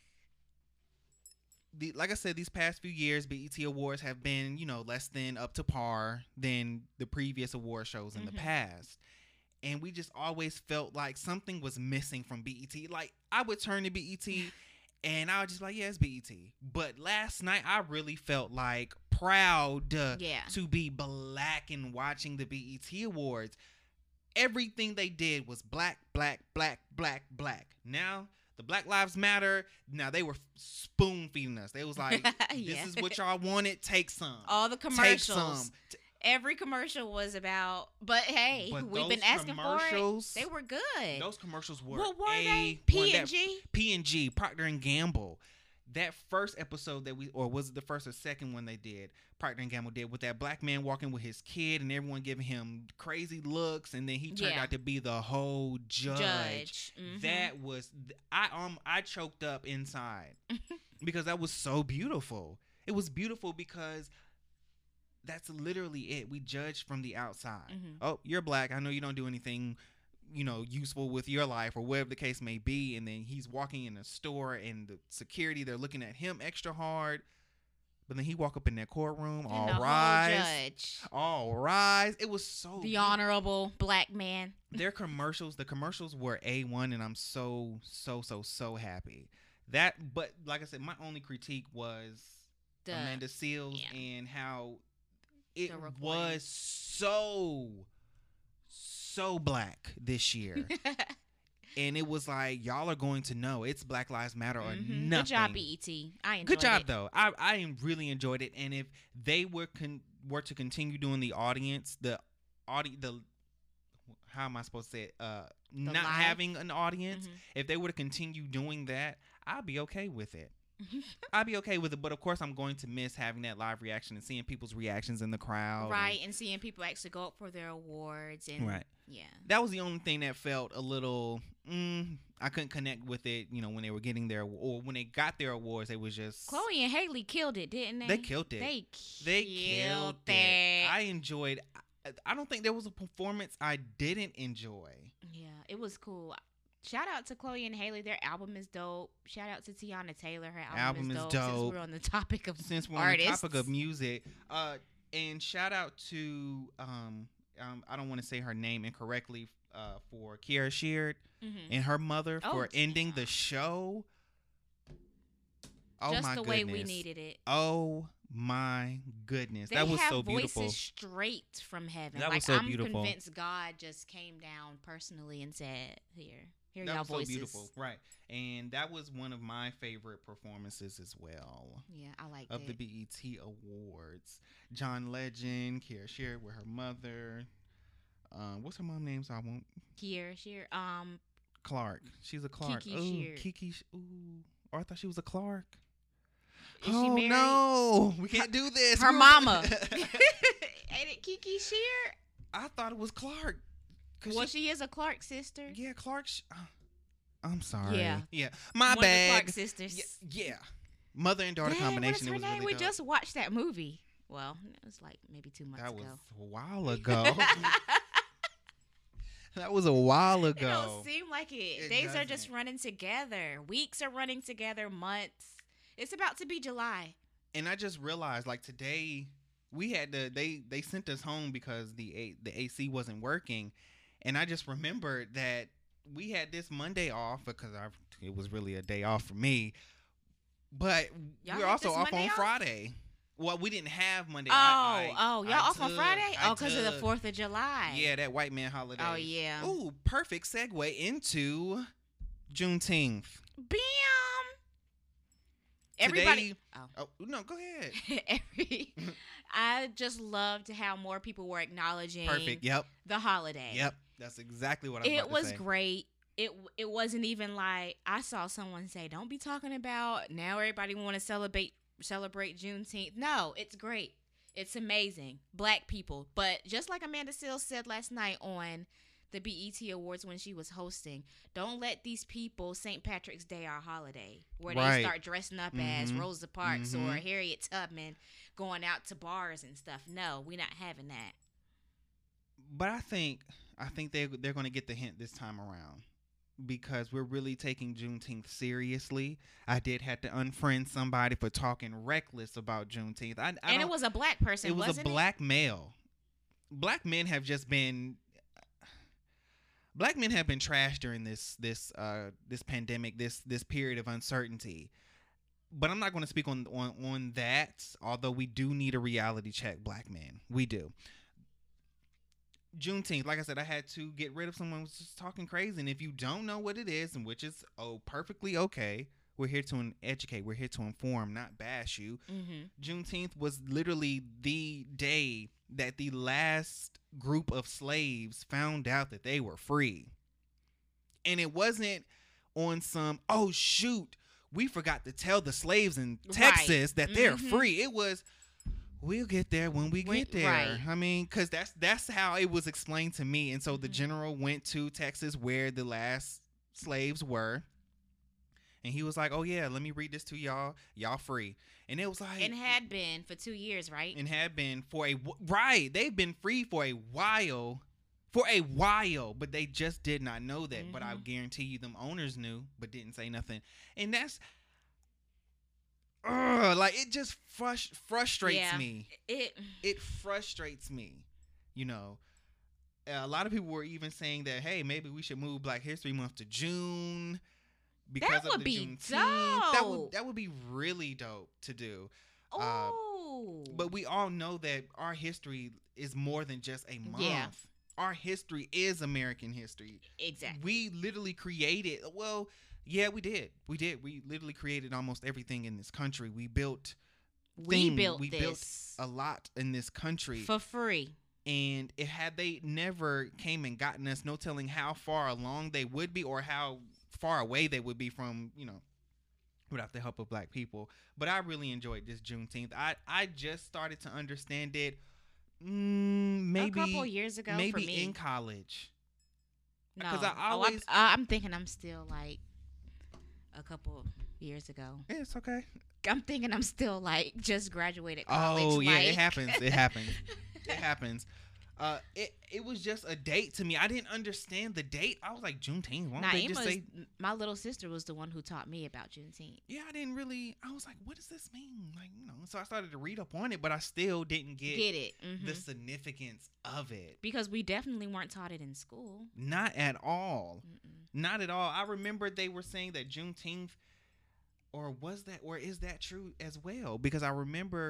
the like I said, these past few years, B E T Awards have been, you know, less than up to par than the previous award shows in Mhm. the past. And we just always felt like something was missing from B E T. Like, I would turn to B E T and I was just like, yeah, it's B E T. But last night, I really felt like proud uh, Yeah. to be black and watching the B E T Awards. Everything they did was black, black, black, black, black. Now, the Black Lives Matter, now they were spoon feeding us. They was like, this Yeah. is what y'all wanted, take some. All the Take commercials. some. T- Every commercial was about, but hey, But we've been those asking for commercials- it. They were good. Those commercials were What were A they? one. P That- and G? P and G, Procter and Gamble. That first episode that we, or was it the first or second one they did? Procter and Gamble did with that black man walking with his kid and everyone giving him crazy looks, and then he turned Yeah. out to be the whole judge. Judge. Mhm. That was I um I choked up inside because that was so beautiful. It was beautiful because that's literally it. We judge from the outside. Mhm. Oh, you're black. I know you don't do anything, you know, useful with your life or whatever the case may be. And then he's walking in a store and the security, they're looking at him extra hard. But then he walk up in that courtroom, And all the whole rise, judge. all rise. It was so The beautiful. honorable black man. Their commercials, the commercials were A one, and I'm so, so, so, so happy. That, but like I said, my only critique was The, Amanda Seals yeah. and how it The recording. was so, so black this year. And it was like, y'all are going to know it's Black Lives Matter or Mhm. nothing. Good job, B E T. I enjoyed Good job, it. though. I I really enjoyed it, and if they were con- were to continue doing the audience, the audi the how am I supposed to say it? Uh, not live? having an audience. Mhm. If they were to continue doing that, I'd be okay with it. I'd be okay with it, but of course, I'm going to miss having that live reaction and seeing people's reactions in the crowd. Right, and- and seeing people actually go up for their awards and Right. yeah. That was the only thing that felt a little. Mm, I couldn't connect with it. You know, when they were getting their or when they got their awards, it was just Chloe and Haley killed it, didn't they? They killed it. They They killed, killed it. it. I enjoyed. I, I don't think there was a performance I didn't enjoy. Yeah, it was cool. Shout out to Chloe and Haley. Their album is dope. Shout out to Tiana Taylor. Her album, Album is is dope. Since dope. we're on the topic of Since we're artists. on the topic of music, uh, and shout out to um, um I don't want to say her name incorrectly. Uh, for Kiara Sheard Mhm. and her mother Oh, for ending the show. Oh Just my the goodness. way we needed it. Oh my goodness, They that was have so voices beautiful. straight from heaven. That like was so I'm beautiful. convinced God just came down personally and said, "Here, here That y'all was voices." so beautiful, right? And that was one of my favorite performances as well Yeah, I like of it. the B E T Awards. John Legend, Kara Shear with her mother. Um, what's her mom name? So I won't. Kiera Shear, um, Clark. She's a Clark. Kiki Ooh, Shear. Kiki. Sh- Ooh. Or I thought she was a Clark. Is she oh married? no, we can't do this. her We were- mama. Ain't it Kiki Shear? I thought it was Clark. 'Cause Well, she- she is a Clark sister. yeah, Clark. Sh- uh, I'm sorry. Yeah. yeah. My One of the bad. Clark sisters. Yeah, yeah. Mother and daughter Dang, combination. What is her It was name? really we dope. just watched that movie. Well, it was like maybe two months That ago. was a while ago. That was a while It ago. don't seem like it. It Days are just doesn't. running together. Weeks are running together. Months. It's about to be July. And I just realized, like today, we had to. They they sent us home because the A, the A C wasn't working, and I just remembered that we had this Monday off because I it was really a day off for me. But Y'all we were had also this off Monday on off? Well, Well, we didn't have Monday. Oh, I, I, oh, y'all I off on took- Friday? I Oh, because of the took- Fourth of July. Yeah, that white man holiday. Oh, yeah. Ooh, perfect segue into Juneteenth. Bam. Everybody. Today- Oh no, go ahead. Oh. Every. I just loved how more people were acknowledging Perfect. Yep. the holiday. Yep. That's exactly what I was It about to was say. great. It it wasn't even like I saw someone say, "Don't be talking about now everybody want to celebrate celebrate Juneteenth." No, it's great. It's amazing. Black people, but just like Amanda Seales said last night on the B E T Awards when she was hosting, don't let these people Saint Patrick's Day our holiday where Right. they start dressing up as Mhm. Rosa Parks or Mhm. Harriet Tubman going out to bars and stuff. No, we're not having that. But I think I think they they're going to get the hint this time around because we're really taking Juneteenth seriously. I did have to unfriend somebody for talking reckless about Juneteenth. I, I And it don't- was a black person, it was wasn't a black male. Black men have just been black men have been trashed during this this uh this pandemic, this this period of uncertainty. But I'm not going to speak on, on on that, although we do need a reality check, black men. We do. Juneteenth, like I said, I had to get rid of someone who was just talking crazy. And if you don't know what it is, and which is oh perfectly okay, we're here to educate, we're here to inform, not bash you. Mm-hmm. Juneteenth was literally the day that the last group of slaves found out that they were free. And it wasn't on some, oh, shoot, we forgot to tell the slaves in Texas that they're Mhm. free. It was, we'll get there when we When- get there. right. I mean, because that's, that's how it was explained to me. And so the Mhm. general went to Texas where the last slaves were. And he was like, oh, yeah, let me read this to y'all. Y'all free. And it was like. And had been for two years, right? And had been for a. wh- Right. They've been free for a while. For a while. But they just did not know that. But I Mhm. guarantee you them owners knew. But didn't say nothing. And that's. Ugh, like, it just frus- frustrates Yeah. me. It. It frustrates me. You know. A lot of people were even saying that, hey, maybe we should move Black History Month to June. Because That of would the be Juneteenth. That would dope. that would be really dope to do. Uh, Oh. But we all know that our history is more than just a month. Yeah. Our history is American history. exactly. We literally created, well, yeah, we did. We did. We literally created almost everything in this country. We built We thing- built we this built a lot in this country. for free. And it had they never came and gotten us, no telling how far along they would be or how far away they would be from, you know, without the help of black people. But I really enjoyed this Juneteenth. I, I just started to understand it mm, maybe a couple years ago, maybe for me. in college. No, 'cause I Oh, I'm- always- I- I'm thinking I'm still like a couple years ago. Yeah, it's okay. I'm thinking I'm still like just graduated college. Oh yeah, it like- happens. It happens. It happens. Uh, it it was just a date to me. I didn't understand the date. I was like, Juneteenth. Why don't they Naima just is- say? my little sister was the one who taught me about Juneteenth. Yeah, I didn't really. I was like, what does this mean? Like, you know. So I started to read up on it, but I still didn't get, Get it? Mhm. the significance of it. Because we definitely weren't taught it in school. Not at all. Mm-mm. Not at all. I remember they were saying that Juneteenth, or was that, or is that true as well? Because I remember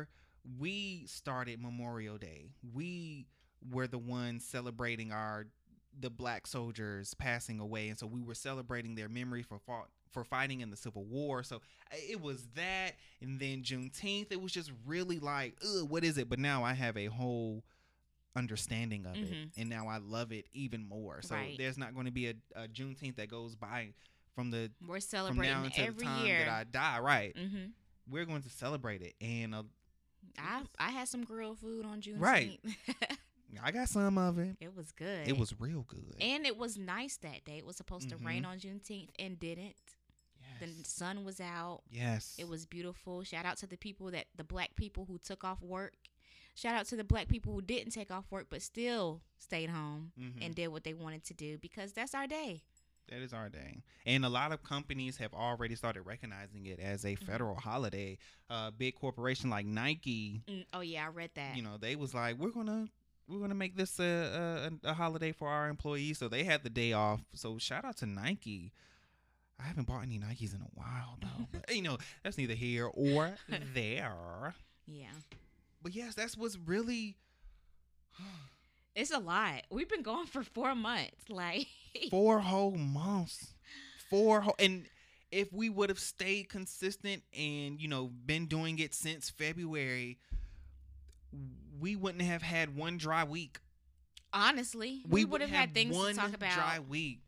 we started Memorial Day. We were the ones celebrating our the black soldiers passing away, and so we were celebrating their memory for fought, for fighting in the Civil War. So it was that, and then Juneteenth. It was just really like, ugh, what is it? But now I have a whole understanding of Mhm. it, and now I love it even more. So Right. there's not going to be a, a Juneteenth that goes by from the We're from celebrating now until the every time year. that I die. Right, hmm we're going to celebrate it, and uh, I I had some grilled food on Juneteenth. Right. I got some of it. It was good. It was real good. and it was nice that day. It was supposed to rain Mhm. on Juneteenth and didn't. The Yes. sun was out. Yes. It was beautiful. Shout out to the people that the black people who took off work. Shout out to the black people who didn't take off work but still stayed home Mhm. and did what they wanted to do because that's our day. That is our day. And a lot of companies have already started recognizing it as a Mm-hmm. federal holiday. Uh, big corporation like Nike, Mm, oh yeah, I read that. you know, they was like, we're gonna we're gonna make this a, a a holiday for our employees. So they had the day off. So shout out to Nike. I haven't bought any Nikes in a while though, but you know that's neither here or there. Yeah. But yes, that's what's really It's a lot. We've been going for four months. Like four whole months. Four whole, and if we would have stayed consistent and you know been doing it since February, we wouldn't have had one dry week. honestly, we, would have had things one to talk about. dry week.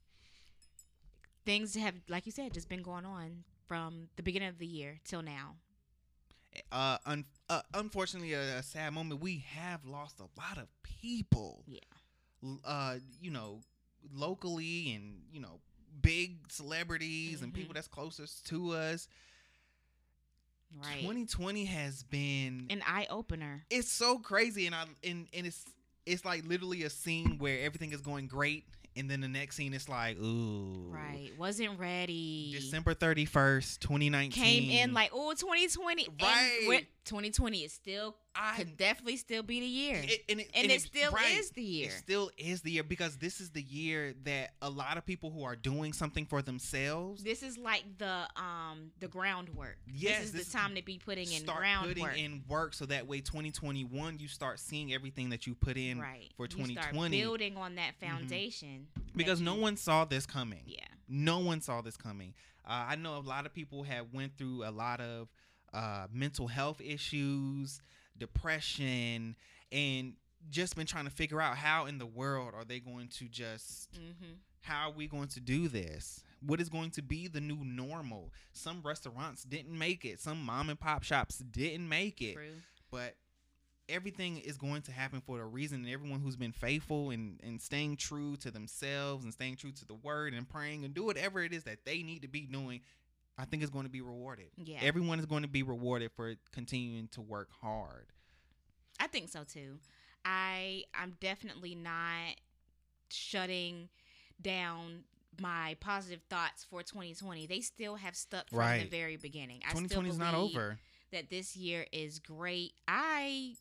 Things have, like you said, just been going on from the beginning of the year till now. Uh, un- uh unfortunately, a, a sad moment. We have lost a lot of people. Yeah. L- Uh, you know, locally and you know, big celebrities and Mhm. people that's closest to us. Right. twenty twenty has been An eye opener. it's so crazy, and I and, and it's it's like literally a scene where everything is going great, and then the next scene it's like, ooh, Right. Wasn't ready. December thirty-first, twenty nineteen Came in like, oh, twenty twenty. Right. And we're- twenty twenty is still, I- could definitely still be the year. It- and it, And it still is the It year. still is the year because this is the year that a lot of people who are doing something for themselves This is like the um the groundwork. Yes, this is this the time to be putting in start groundwork. putting in work, so that way twenty twenty-one you start seeing everything that you put in right. for You twenty start twenty building on that foundation. that because no you- one saw this coming. Yeah. No one saw this coming. Uh, I know a lot of people have went through a lot of uh, mental health issues, depression, and just been trying to figure out how in the world are they going to just, Mm-hmm. how are we going to do this? What is going to be the new normal? Some restaurants didn't make it. Some mom and pop shops didn't make it. True. But everything is going to happen for a reason, and everyone who's been faithful and, and staying true to themselves and staying true to the word and praying and do whatever it is that they need to be doing, I think is going to be rewarded. Yeah. Everyone is going to be rewarded for continuing to work hard. I think so too. I I'm definitely not shutting down my positive thoughts for twenty twenty. They still have stuck from the Right. very beginning. I twenty still twenty is not believe over. that this year is great. I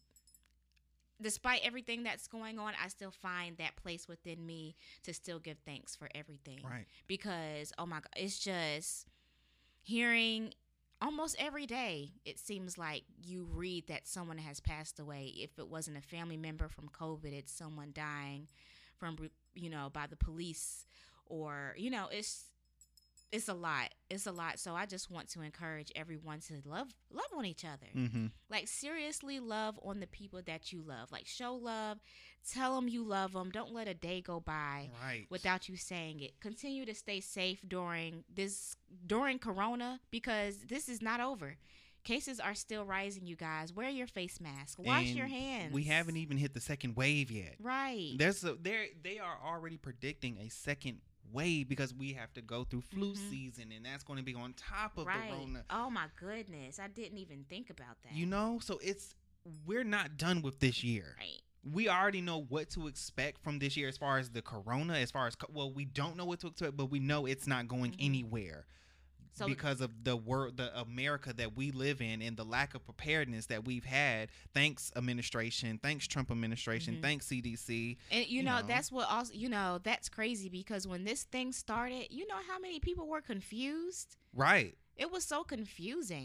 despite everything that's going on, I still find that place within me to still give thanks for everything. Right. Because oh my god, it's just hearing almost every day it seems like you read that someone has passed away. If it wasn't a family member from COVID, it's someone dying from, you know, by the police, or you know, it's it's a lot. It's a lot. So I just want to encourage everyone to love love on each other. Mm-hmm. Like seriously love on the people that you love. Like show love, tell them you love them. Don't let a day go by Right. without you saying it. Continue to stay safe during this during corona, because this is not over. Cases are still rising, you guys. Wear your face mask. Wash And your hands. We haven't even hit the second wave yet. Right. There's a, there they are already predicting a second wave because we have to go through flu Mhm. season, and that's going to be on top of right. the Rona. Oh my goodness. I didn't even think about that. You know, so it's we're not done with this year. Right. We already know what to expect from this year as far as the corona, as far as co- well, we don't know what to expect, but we know it's not going Mhm. anywhere. So Because of the world, the America that we live in, and the lack of preparedness that we've had, thanks administration, thanks Trump administration, Mhm. thanks C D C. And you, you know, know. that's what also, you know, that's crazy because when this thing started, you know how many people were confused? Right. It was so confusing.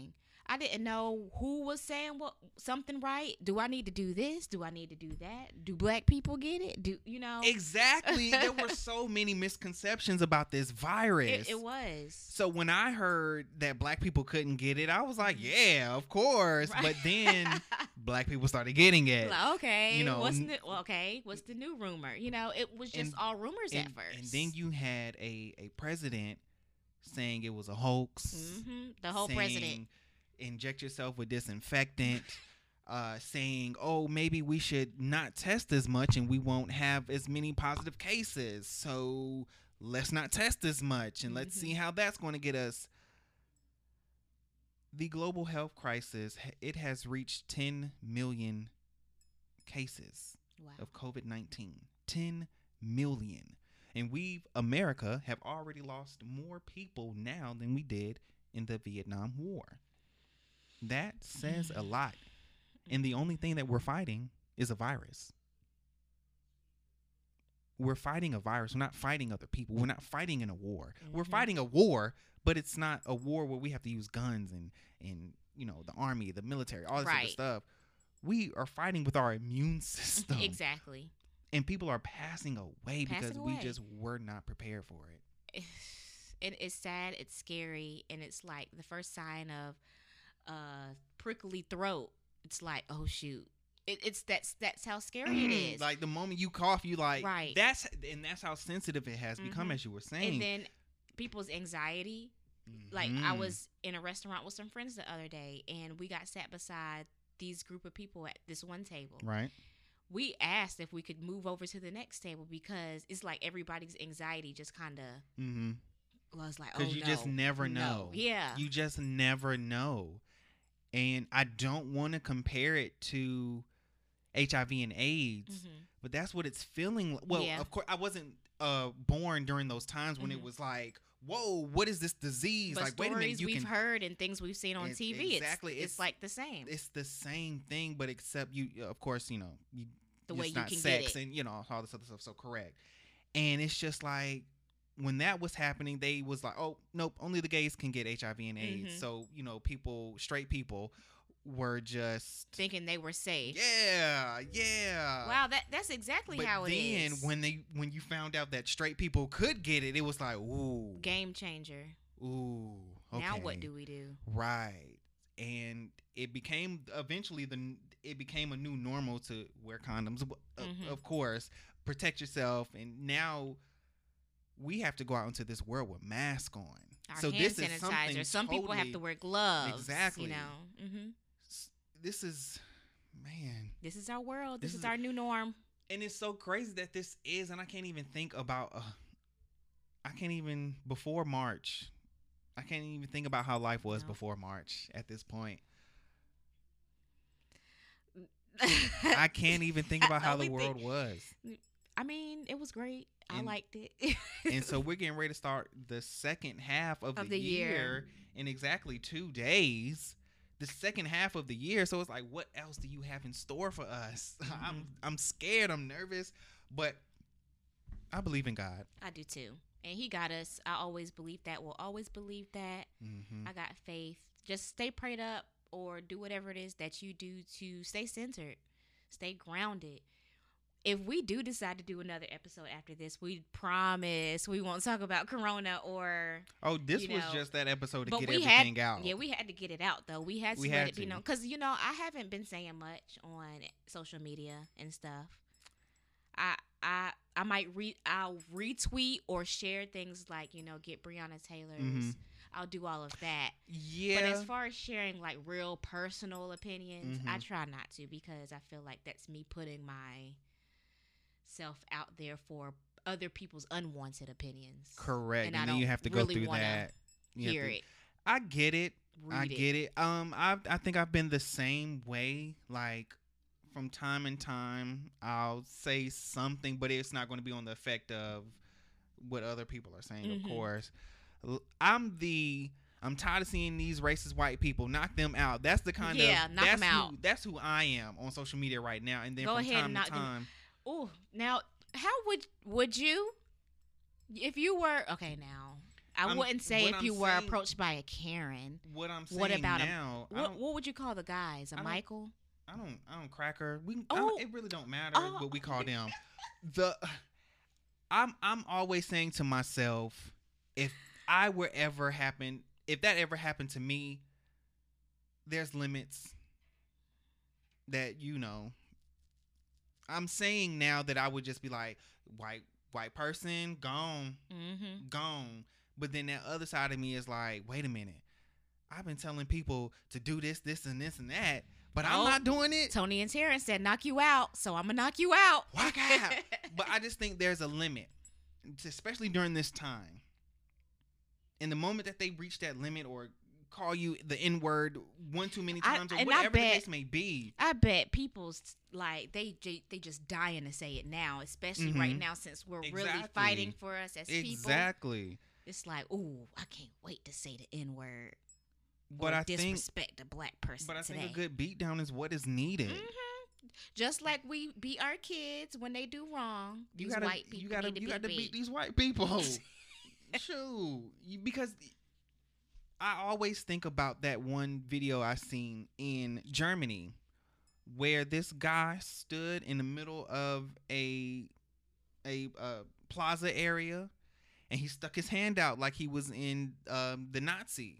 I didn't know who was saying what something right. Do I need to do this? Do I need to do that? Do black people get it? Do you know? Exactly. There were so many misconceptions about this virus. It, it was. So when I heard that black people couldn't get it, I was like, yeah, of course. Right. But then black people started getting it. Like, okay, You know, what's n- the, well, okay, what's the new rumor? You know, it was just And- all rumors and, at first. and then you had a, a president saying it was a hoax. hmm the whole saying, president. Inject yourself with disinfectant. Uh, saying, oh, maybe we should not test as much and we won't have as many positive cases. So let's not test as much and let's Mm-hmm. see how that's going to get us. The global health crisis, it has reached ten million cases Wow. of COVID nineteen. ten million. And we've, America, have already lost more people now than we did in the Vietnam War. That says a lot. And the only thing that we're fighting is a virus. We're fighting a virus. We're not fighting other people. We're not fighting in a war. We're Mhm. fighting a war, but it's not a war where we have to use guns and, and you know, the army, the military, all this other Right. stuff. We are fighting with our immune system. Exactly. And people are passing away Passing because we away. just were not prepared for it. It, it's sad, it's scary, and it's like the first sign of uh prickly throat. It's like, oh shoot. It, it's that's that's how scary it is. Like the moment you cough, you like Right. that's and that's how sensitive it has become, Mhm. as you were saying. And then people's anxiety. Like I Mhm. was in a restaurant with some friends the other day, and we got sat beside these group of people at this one table. right. We asked if we could move over to the next table because it's like everybody's anxiety just kind of Mm-hmm. was like, oh Because you no, just never no. know. Yeah. You just never know. And I don't want to compare it to H I V and AIDS, Mhm. but that's what it's feeling. Well, Yeah. of course, I wasn't uh, born during those times when it Mhm. was like, whoa, what is this disease? But like, wait a stories minute, you we've can. heard and things we've seen on It's- T V, exactly, it's, it's it's- like the same. It's the same thing, but except you, of course, you know, you, The it's way you not can get sex it. and you know all this other stuff. So correct, and it's just like when that was happening, they was like, oh nope, only the gays can get H I V and AIDS. Mhm. So you know, people, straight people, were just Thinking they were safe. yeah, yeah. Wow, that that's exactly But how it then is. when they when you found out that straight people could get it, it was like ooh, Game changer. ooh. Okay. Now what do we do? Right. And it became eventually the it became a new normal to wear condoms, of, Mhm. of course, protect yourself, and now we have to go out into this world with masks on. Our so hand this is sanitizer. something Some people have to totally- wear gloves. Exactly. You know. hmm s- This is man, This is our world. This, This is, is- our new norm. and it's so crazy that this is, and I can't even think about. Uh, I can't even before March. I can't even think about how life was No. before March at this point. I can't even think about how the Only thing- world was. I mean, it was great. I And- liked it. And so we're getting ready to start the second half of, Of the, the year. year. in exactly two days. The second half of the year. So it's like, what else do you have in store for us? I'm Mm-hmm. I'm scared. I'm nervous, but I believe in God. I do too. And he got us. I always believe that. Will always believe that. Mm-hmm. I got faith. Just stay prayed up or do whatever it is that you do to stay centered, stay grounded. If we do decide to do another episode after this, we promise we won't talk about Corona or. Oh, this you was know, just that episode to But get we everything had, out. yeah, we had to get it out though. We had to We let had it be to. known because you know I haven't been saying much on social media and stuff. I I I might re I'll retweet or share things like you know get Breonna Taylor's. Mhm. I'll do all of that. Yeah. But as far as sharing like real personal opinions, I Mhm. try not to because I feel like that's me putting my self out there for other people's unwanted opinions. Correct. And And, I then you don't have to go really through wanna that. You have Hear to- it, I get it. I read it. get it. Um, I I think I've been the same way. Like from time and time, I'll say something, but it's not going to be on the effect of what other people are saying. Mhm. Of course, L- I'm the. I'm tired of seeing these racist white people. Knock them out. That's the kind Yeah, of knock 'em that's who, out. that's who I am on social media right now. And then Go from ahead time and to knock them- time, Oh, now how would would you if you were okay now? I I'm- wouldn't say what if I'm you were saying- approached by a Karen. What I'm saying What about a- now, I What, don't, what would you call the guys? A I don't- Michael? I don't, I don't cracker. We, I Oh. don't, it really don't matter Oh. what we call them. The, I'm, I'm always saying to myself, if I were ever happen, if that ever happened to me, there's limits that you know. I'm saying now that I would just be like white, white person, gone, Mm-hmm. gone. But then that other side of me is like, wait a minute. I've been telling people to do this, this, and this, and that, but I'm Oh. not doing it. Tony and Terrence said, knock you out, so I'm going to knock you out. Whack out. But I just think there's a limit, especially during this time. And the moment that they reach that limit or call you the N word one too many I- times or and I whatever the bet- case may be. I bet people's like they j- they just dying to say it now, especially right Mhm. now since we're really Exactly. fighting for us as people. Exactly. It's like, ooh, I can't wait to say the N word But or I think disrespect a black person but I today. think a good beatdown is what is needed. Mhm. Just like we beat our kids when they do wrong, You these gotta, white people you gotta, need to you be gotta beat. beat these white people. Shoot, You- because I always think about that one video I seen in Germany, where this guy stood in the middle of a a uh, plaza area, and he stuck his hand out like he was in um, the Nazi.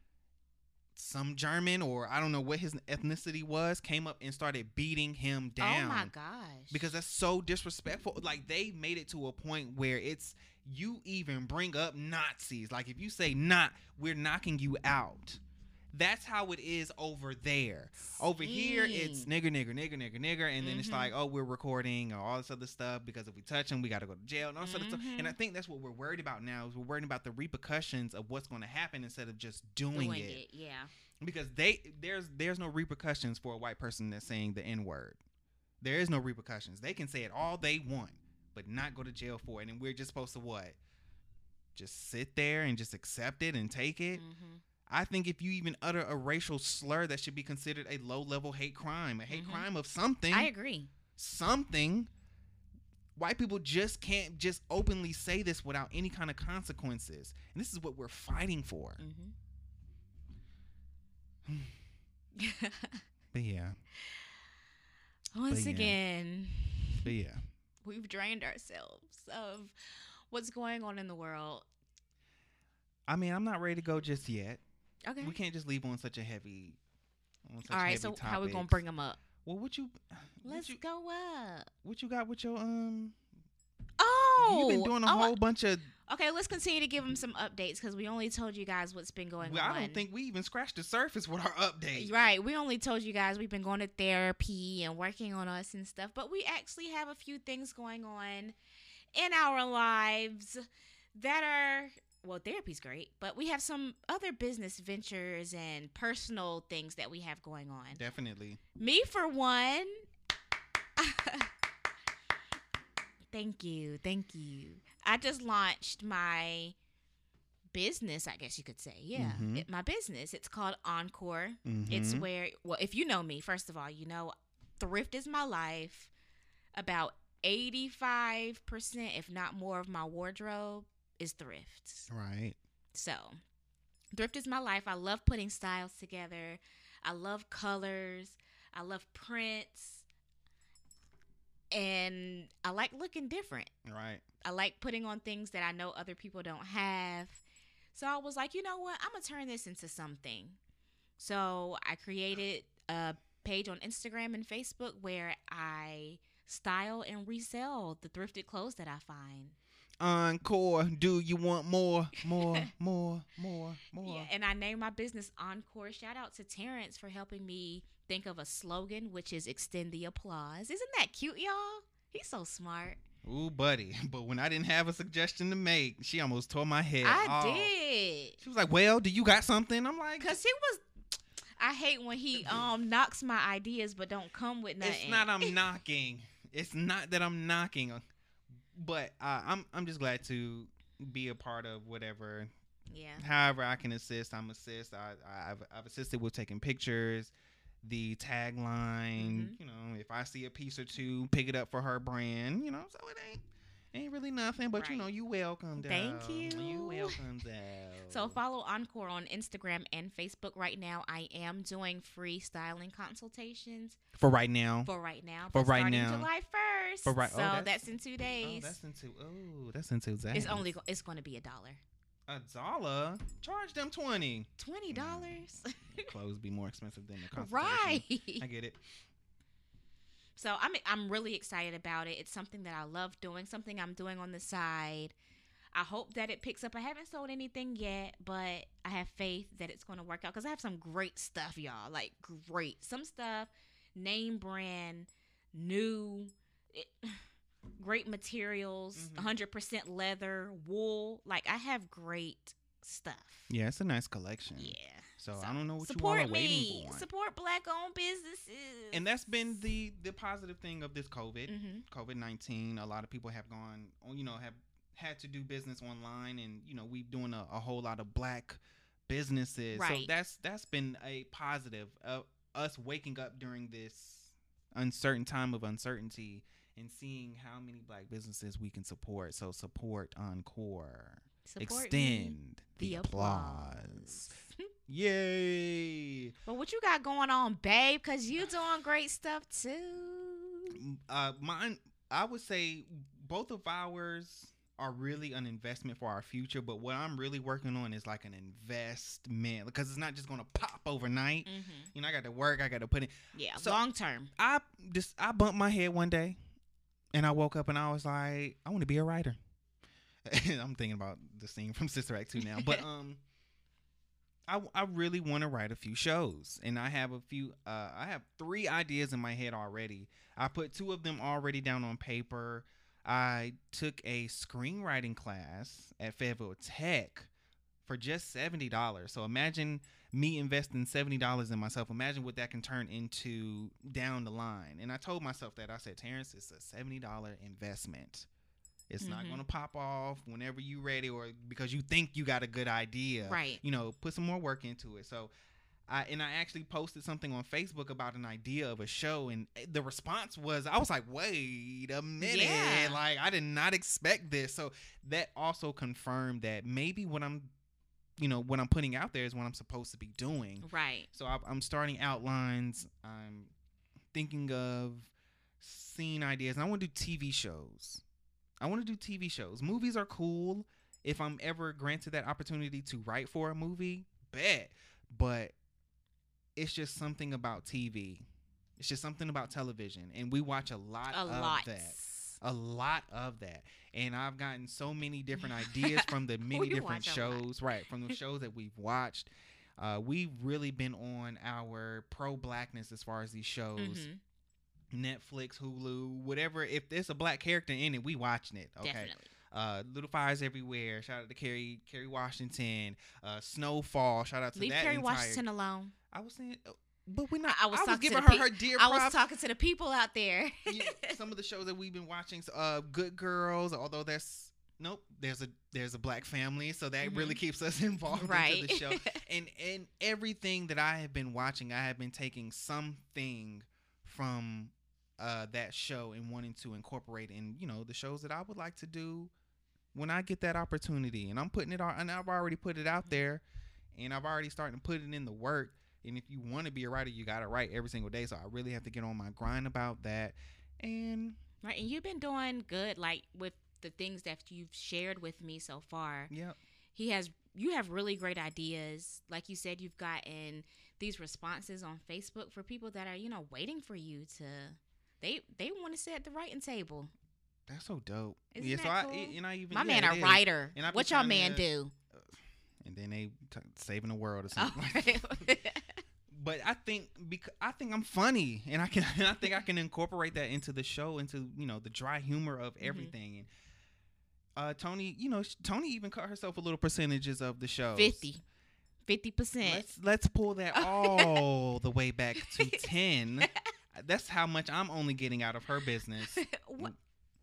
Some German or I don't know what his ethnicity was came up and started beating him down. Oh my gosh! Because that's so disrespectful. Like they made it to a point where it's you even bring up Nazis. Like if you say not, we're knocking you out. That's how it is over there. Over here, it's Dang. nigger, nigger, nigger, nigger, nigger, and then it's Mhm. like, oh, we're recording or all this other stuff because if we touch them, we got to go to jail and all this other stuff. Mhm. And I think that's what we're worried about now is we're worried about the repercussions of what's going to happen instead of just doing, doing it. it, yeah. Because they there's there's no repercussions for a white person that's saying the N word. There is no repercussions. They can say it all they want, but not go to jail for it. And we're just supposed to what? Just sit there and just accept it and take it. Mm-hmm. I think if you even utter a racial slur, that should be considered a low level hate crime, a hate Mhm. crime of something. I agree. Something. White people just can't just openly say this without any kind of consequences. And this is what we're fighting for. Mm-hmm. But yeah. Once yeah. again, But yeah. we've drained ourselves of what's going on in the world. I mean, I'm not ready to go just yet. Okay. We can't just leave on such a heavy. On such All right. heavy So how we gonna topics. bring them up? Well, what you? Let's what you, go up. what you got with your um? Oh, You've been doing a oh, whole bunch of. Okay, let's continue to give them some updates because we only told you guys what's been going Well, on. I don't think we even scratched the surface with our updates. Right, we only told you guys we've been going to therapy and working on us and stuff, but we actually have a few things going on in our lives that are, well, therapy's great, but we have some other business ventures and personal things that we have going on. Definitely. Me, for one. Thank you. Thank you. I just launched my business, I guess you could say. Yeah. Mhm. It, my business. It's called Encore. Mhm. It's where, well, if you know me, first of all, you know thrift is my life. About eighty-five percent, if not more, of my wardrobe is thrift. Right. So, thrift is my life. I love putting styles together. I love colors. I love prints. And I like looking different. Right. I like putting on things that I know other people don't have. So I was like, you know what? I'm going to turn this into something. So I created a page on Instagram and Facebook where I style and resell the thrifted clothes that I find. Encore. Do you want more? More? more? More? More? Yeah, and I named my business Encore. Shout out to Terrence for helping me think of a slogan, which is extend the applause. Isn't that cute, y'all? He's so smart. Ooh, buddy. But when I didn't have a suggestion to make, she almost tore my head I off. did. She was like, well, do you got something? I'm like, Cause he was. I hate when he um knocks my ideas, but don't come with nothing. it's not I'm knocking. It's not that I'm knocking. But uh, I'm I'm just glad to be a part of whatever. Yeah. However I can assist, I'm assist. I, I I've, I've assisted with taking pictures, the tagline. Mhm. You know, if I see a piece or two, pick it up for her brand. You know, so it ain't Ain't really nothing, but you Right. know, you welcome. Thank you. You welcome. So follow Encore on Instagram and Facebook right now. I am doing free styling consultations for right now. for right now. For but right starting now. July first. For right- oh, So that's- that's, in two Oh, days. that's into. Oh, that's into that. it's only go- it's going to be a dollar. a dollar. Charge them twenty. Twenty dollars. Clothes be more expensive than the consultation. Right. I get it. So I'm I'm really excited about it. It's something that I love doing, something I'm doing on the side. I hope that it picks up. I haven't sold anything yet, but I have faith that it's going to work out because I have some great stuff, y'all. Like great, some stuff, name brand, new, it, great materials, Mhm. one hundred percent leather, wool. Like I have great stuff. Yeah, it's a nice collection. Yeah. So, I don't know what you all support are waiting me. for. Support black-owned businesses. And that's been the the positive thing of this COVID, hmm COVID nineteen. A lot of people have gone, you know, have had to do business online, and you know, we're doing a, a whole lot of black businesses. So Right. that's that's been a positive. Uh, us waking up during this uncertain time of uncertainty and seeing how many black businesses we can support. So support Encore. Support Extend me. the, applause. Yay! But what you got going on, babe? Because you doing great stuff too. Uh, mine, I would say both of ours are really an investment for our future. But what I'm really working on is like an investment because it's not just gonna pop overnight. Mm-hmm. You know, I got to work. I got to put in. Yeah, So- long term. I just I bumped my head one day, and I woke up and I was like, I want to be a writer. I'm thinking about the scene from Sister Act two now, but um. I, I really want to write a few shows, and I have a few. Uh, I have three ideas in my head already. I put two of them already down on paper. I took a screenwriting class at Fayetteville Tech for just seventy dollars. So imagine me investing seventy dollars in myself. Imagine what that can turn into down the line. And I told myself that. I said, Terrence, it's a seventy dollars investment. It's not Mhm. going to pop off whenever you ready or because you think you got a good idea. Right. You know, put some more work into it. So, I and I actually posted something on Facebook about an idea of a show, and the response was, I was like, wait a minute. Yeah. Like, I did not expect this. So, that also confirmed that maybe what I'm, you know, what I'm putting out there is what I'm supposed to be doing. Right. So, I, I'm starting outlines. I'm thinking of scene ideas. And I want to do T V shows. I want to do T V shows. Movies are cool. If I'm ever granted that opportunity to write for a movie, bet. But it's just something about T V. It's just something about television. And we watch a lot A of lot. that. A lot of that. And I've gotten so many different ideas from the many you different watch a lot. shows. Right. From the shows that we've watched. Uh, we've really been on our pro-blackness as far as these shows. Mhm. Netflix, Hulu, whatever. If there's a black character in it, we watching it. Okay. Definitely. Uh, Little Fires Everywhere. Shout out to Kerry, Kerry Washington. Uh, Snowfall. Shout out to Leave that Kerry entire. Washington alone. I was saying, uh, but we're not. I was talking to giving the her pe- her dear I was props. talking to the people out there. Yeah, some of the shows that we've been watching. So, uh, Good Girls. Although that's nope. There's a there's a black family, so that Mhm. really keeps us involved Right. into the show. And and everything that I have been watching, I have been taking something from uh, that show and wanting to incorporate in, you know, the shows that I would like to do when I get that opportunity. And I'm putting it on, and I've already put it out there, and I've already started to put it in the work. And if you want to be a writer, you got to write every single day. So I really have to get on my grind about that. And Right, and you've been doing good, like with the things that you've shared with me so far. yeah, He has, you have really great ideas. Like you said, you've gotten these responses on Facebook for people that are, you know, waiting for you to. They they want to sit at the writing table. that's so dope. Isn't yeah, that so I cool? and I even My yeah, man it a is. writer. And I've What been y'all trying man to- do? And then they t- saving the world or Oh, something. But I think because I think I'm funny, and I can and I think I can incorporate that into the show, into, you know, the dry humor of Mm-hmm. everything. And uh, Tony, you know, sh- Tony even cut herself a little percentages of the show. fifty. fifty percent. Let's let's pull that all the way back to ten. That's how much I'm only getting out of her business. What?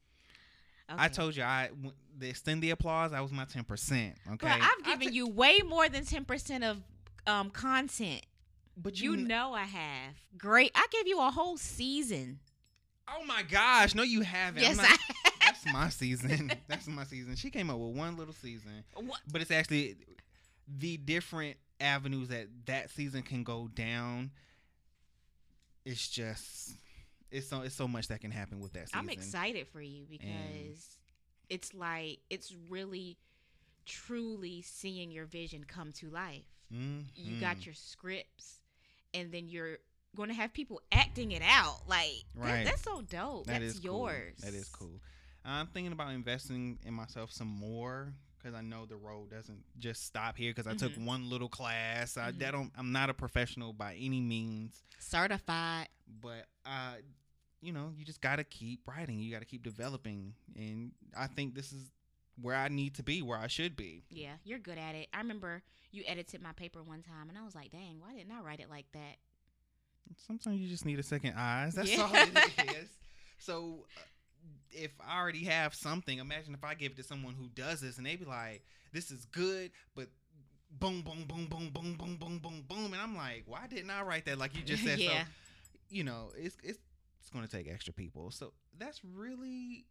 I Okay. told you, I w- the extend the applause. That was my ten percent. Okay, But I've I given ta- you way more than ten percent of um, content. but You kn- know I have. Great. I gave you a whole season. Oh my gosh, no, you haven't. Yes, I'm not, I that's That's my season. That's my season. She came up with one little season, What? but it's actually the different avenues that that season can go down. It's just it's so it's so much that can happen with that season. I'm excited for you because And- it's like it's really truly seeing your vision come to life. Mhm. You got your scripts, and then you're going to have people acting it out. Like that- Right. that's so dope. That that's is cool. yours. That is cool. I'm thinking about investing in myself some more because I know the road doesn't just stop here. Because I took Mhm. one little class. I Mhm. that don't. I'm not a professional by any means, Certified. but uh, you know, you just gotta keep writing. You gotta keep developing, and I think this is where I need to be, where I should be. Yeah, you're good at it. I remember you edited my paper one time, and I was like, "Dang, why didn't I write it like that?" Sometimes you just need a second eyes. That's Yeah. all it is. So uh, if I already have something, imagine if I give it to someone who does this and they be like, this is good, but boom, boom, boom, boom, boom, boom, boom, boom, boom. And I'm like, why didn't I write that? Like you just said. Yeah. So, you know, it's, it's, it's going to take extra people. So that's really,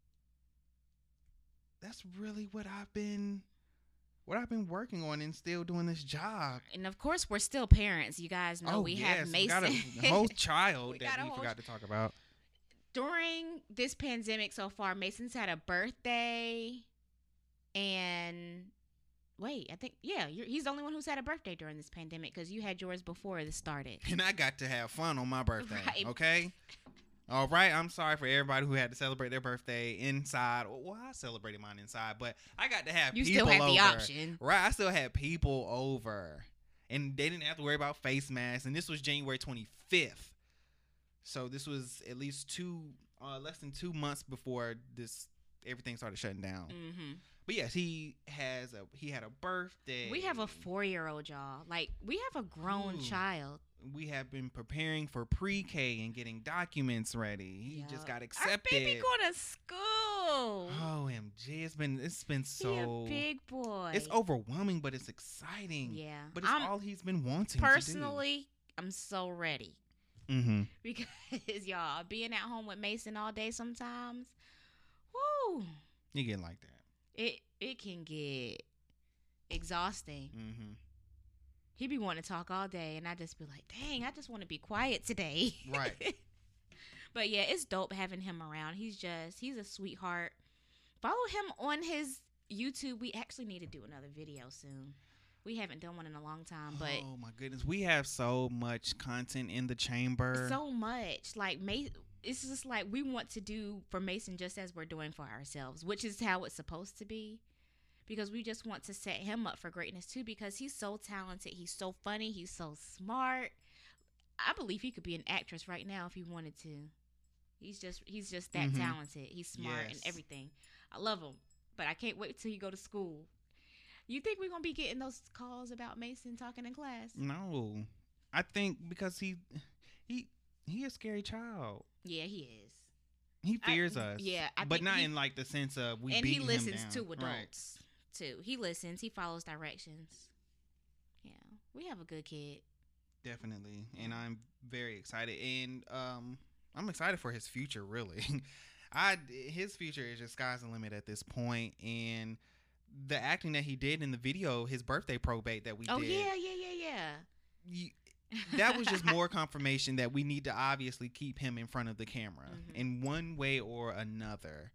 that's really what I've been, what I've been working on and still doing this job. And of course, we're still parents. You guys know oh, we yes, have we got Mason. a whole child We that got a we whole forgot ch- to talk about. During this pandemic so far, Mason's had a birthday, and wait, I think yeah, you're, he's the only one who's had a birthday during this pandemic because you had yours before this started. And I got to have fun on my birthday. Right. Okay. All right. I'm sorry for everybody who had to celebrate their birthday inside. Well, I celebrated mine inside, but I got to have You people still had the over. option. Right. I still had people over, and they didn't have to worry about face masks. And this was January twenty-fifth. So this was at least two, uh, less than two months before this everything started shutting down. Mm-hmm. But yes, he has a he had a birthday. We have a four-year-old, y'all. Like we have a grown Ooh. child. We have been preparing for pre-K and getting documents ready. He just Yup. got Our accepted. baby going to school. O M G, it's been it's been so he a big boy. it's overwhelming, but it's exciting. Yeah. But it's I'm, all he's been wanting personally, I'm so ready. to do. Mm-hmm. Because y'all being at home with Mason all day sometimes, whoo, You get like that. it it can get exhausting. Mm-hmm. He be wanting to talk all day, and I just be like, dang, I just want to be quiet today. Right. But yeah, it's dope having him around. He's just he's a sweetheart. Follow him on his YouTube. We actually need to do another video soon. We haven't done one in a long time, but oh my goodness, we have so much content in the chamber. so much like Mason. It's just like we want to do for Mason just as we're doing for ourselves, which is how it's supposed to be, because we just want to set him up for greatness too, because he's so talented, he's so funny, he's so smart. I believe he could be an actress right now if he wanted to. He's just he's just that Mhm. talented. He's smart and Yes. everything. I love him, but I can't wait till he go to school. You think we're gonna be getting those calls about Mason talking in class? No, I think because he he he a scary child. Yeah, he is. He I- fears us. yeah, I but think not he- in like the sense of we And he beating him listens down. to Right. adults too. He listens. He follows directions. Yeah, we have a good kid. Definitely, and I'm very excited, and um, I'm excited for his future. Really, I his future is just sky's the limit at this point, and the acting that he did in the video, his birthday probate that we Oh did, yeah, yeah, yeah, yeah. you, that was just more confirmation that we need to obviously keep him in front of the camera Mhm. in one way or another,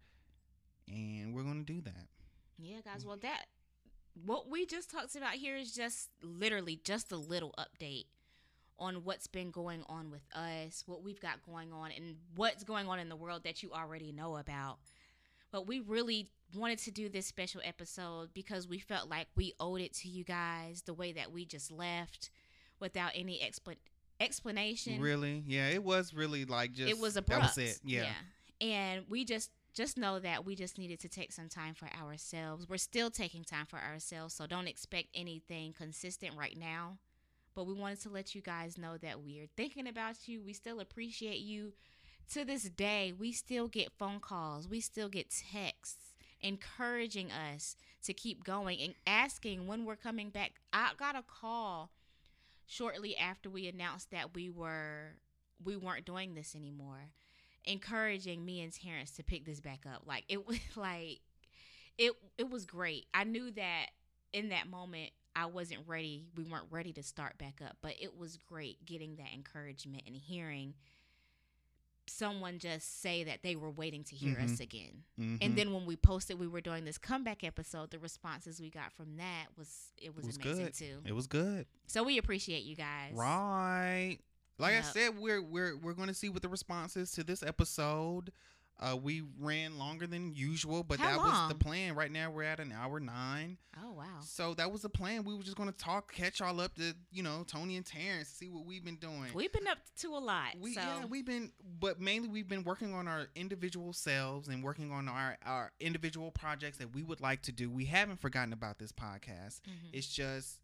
and we're gonna do that. Yeah, guys. Well, that what we just talked about here is just literally just a little update on what's been going on with us, what we've got going on, and what's going on in the world that you already know about. But we really wanted to do this special episode because we felt like we owed it to you guys the way that we just left without any expl- explanation. Really, yeah, it was really like just It was that abrupt. was it. Yeah. And we just just know that we just needed to take some time for ourselves. We're still taking time for ourselves, so don't expect anything consistent right now. But we wanted to let you guys know that we're thinking about you. We still appreciate you. To this day, we still get phone calls. We still get texts encouraging us to keep going and asking when we're coming back. I got a call shortly after we announced that we were we weren't doing this anymore. encouraging me and Terrence to pick this back up. Like it was like it it was great. I knew that in that moment I wasn't ready. We weren't ready to start back up, but it was great getting that encouragement and hearing someone just say that they were waiting to hear Mm-hmm. us again. Mm-hmm. And then when we posted we were doing this comeback episode, the responses we got from that was it was, It was amazing good. too. It was good. So we appreciate you guys. Right. Like Yep. I said, we're we're we're going to see what the responses to this episode. Uh, we ran longer than usual, but How that was the long? plan. Right now, we're at an hour nine. Oh wow. So that was the plan. We were just going to talk, catch all up to, you know, Tony and Terrence, see what we've been doing. We've been up to a lot. We so yeah, we've been, but mainly we've been working on our individual selves and working on our our individual projects that we would like to do. We haven't forgotten about this podcast. Mhm. It's just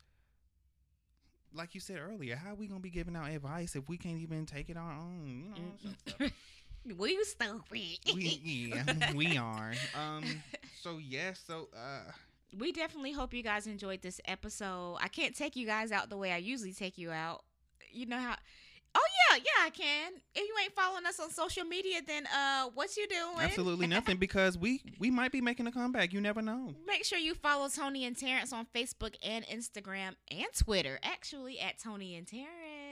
like you said earlier. How are we gonna be giving out advice if we can't even take it our own? You know. Mm. we stupid. we yeah, we are. Um. So yeah. So uh. We definitely hope you guys enjoyed this episode. I can't take you guys out the way I usually take you out. You know how? Oh yeah, yeah, I can. If you ain't following us on social media, then uh, what you doing? Absolutely nothing, because we we might be making a comeback. You never know. Make sure you follow Tony and Terrence on Facebook and Instagram and Twitter. Actually, at Tony and Terrence.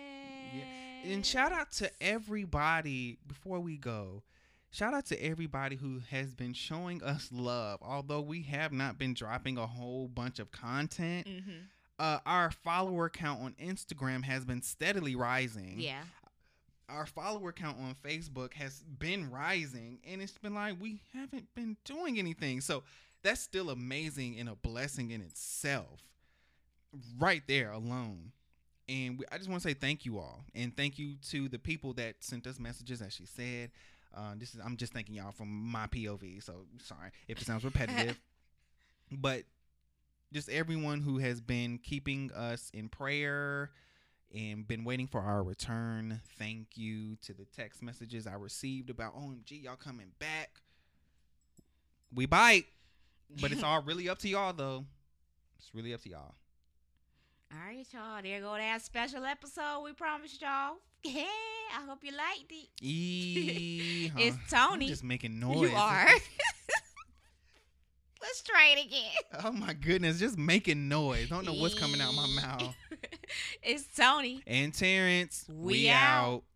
And shout out to everybody before we go. Shout out to everybody who has been showing us love. Although we have not been dropping a whole bunch of content, Mm-hmm. uh, our follower count on Instagram has been steadily rising. Yeah. Our follower count on Facebook has been rising, and it's been like we haven't been doing anything. So that's still amazing and a blessing in itself, right there alone. And we, I just want to say thank you all, and thank you to the people that sent us messages, as she said. Uh, this is I'm just thanking y'all from my P O V, so sorry if it sounds repetitive, but just everyone who has been keeping us in prayer and been waiting for our return. Thank you to the text messages I received about O M G, y'all coming back. We bite, but it's all really up to y'all, though. It's really up to y'all. All right, y'all. There go that special episode we promised y'all. Yeah, I hope you liked it. E- It's I'm Tony. just making noise. You are. Let's try it again. Oh my goodness, just making noise. Don't know what's coming out my mouth. It's Tony. And Terrence, We out. out.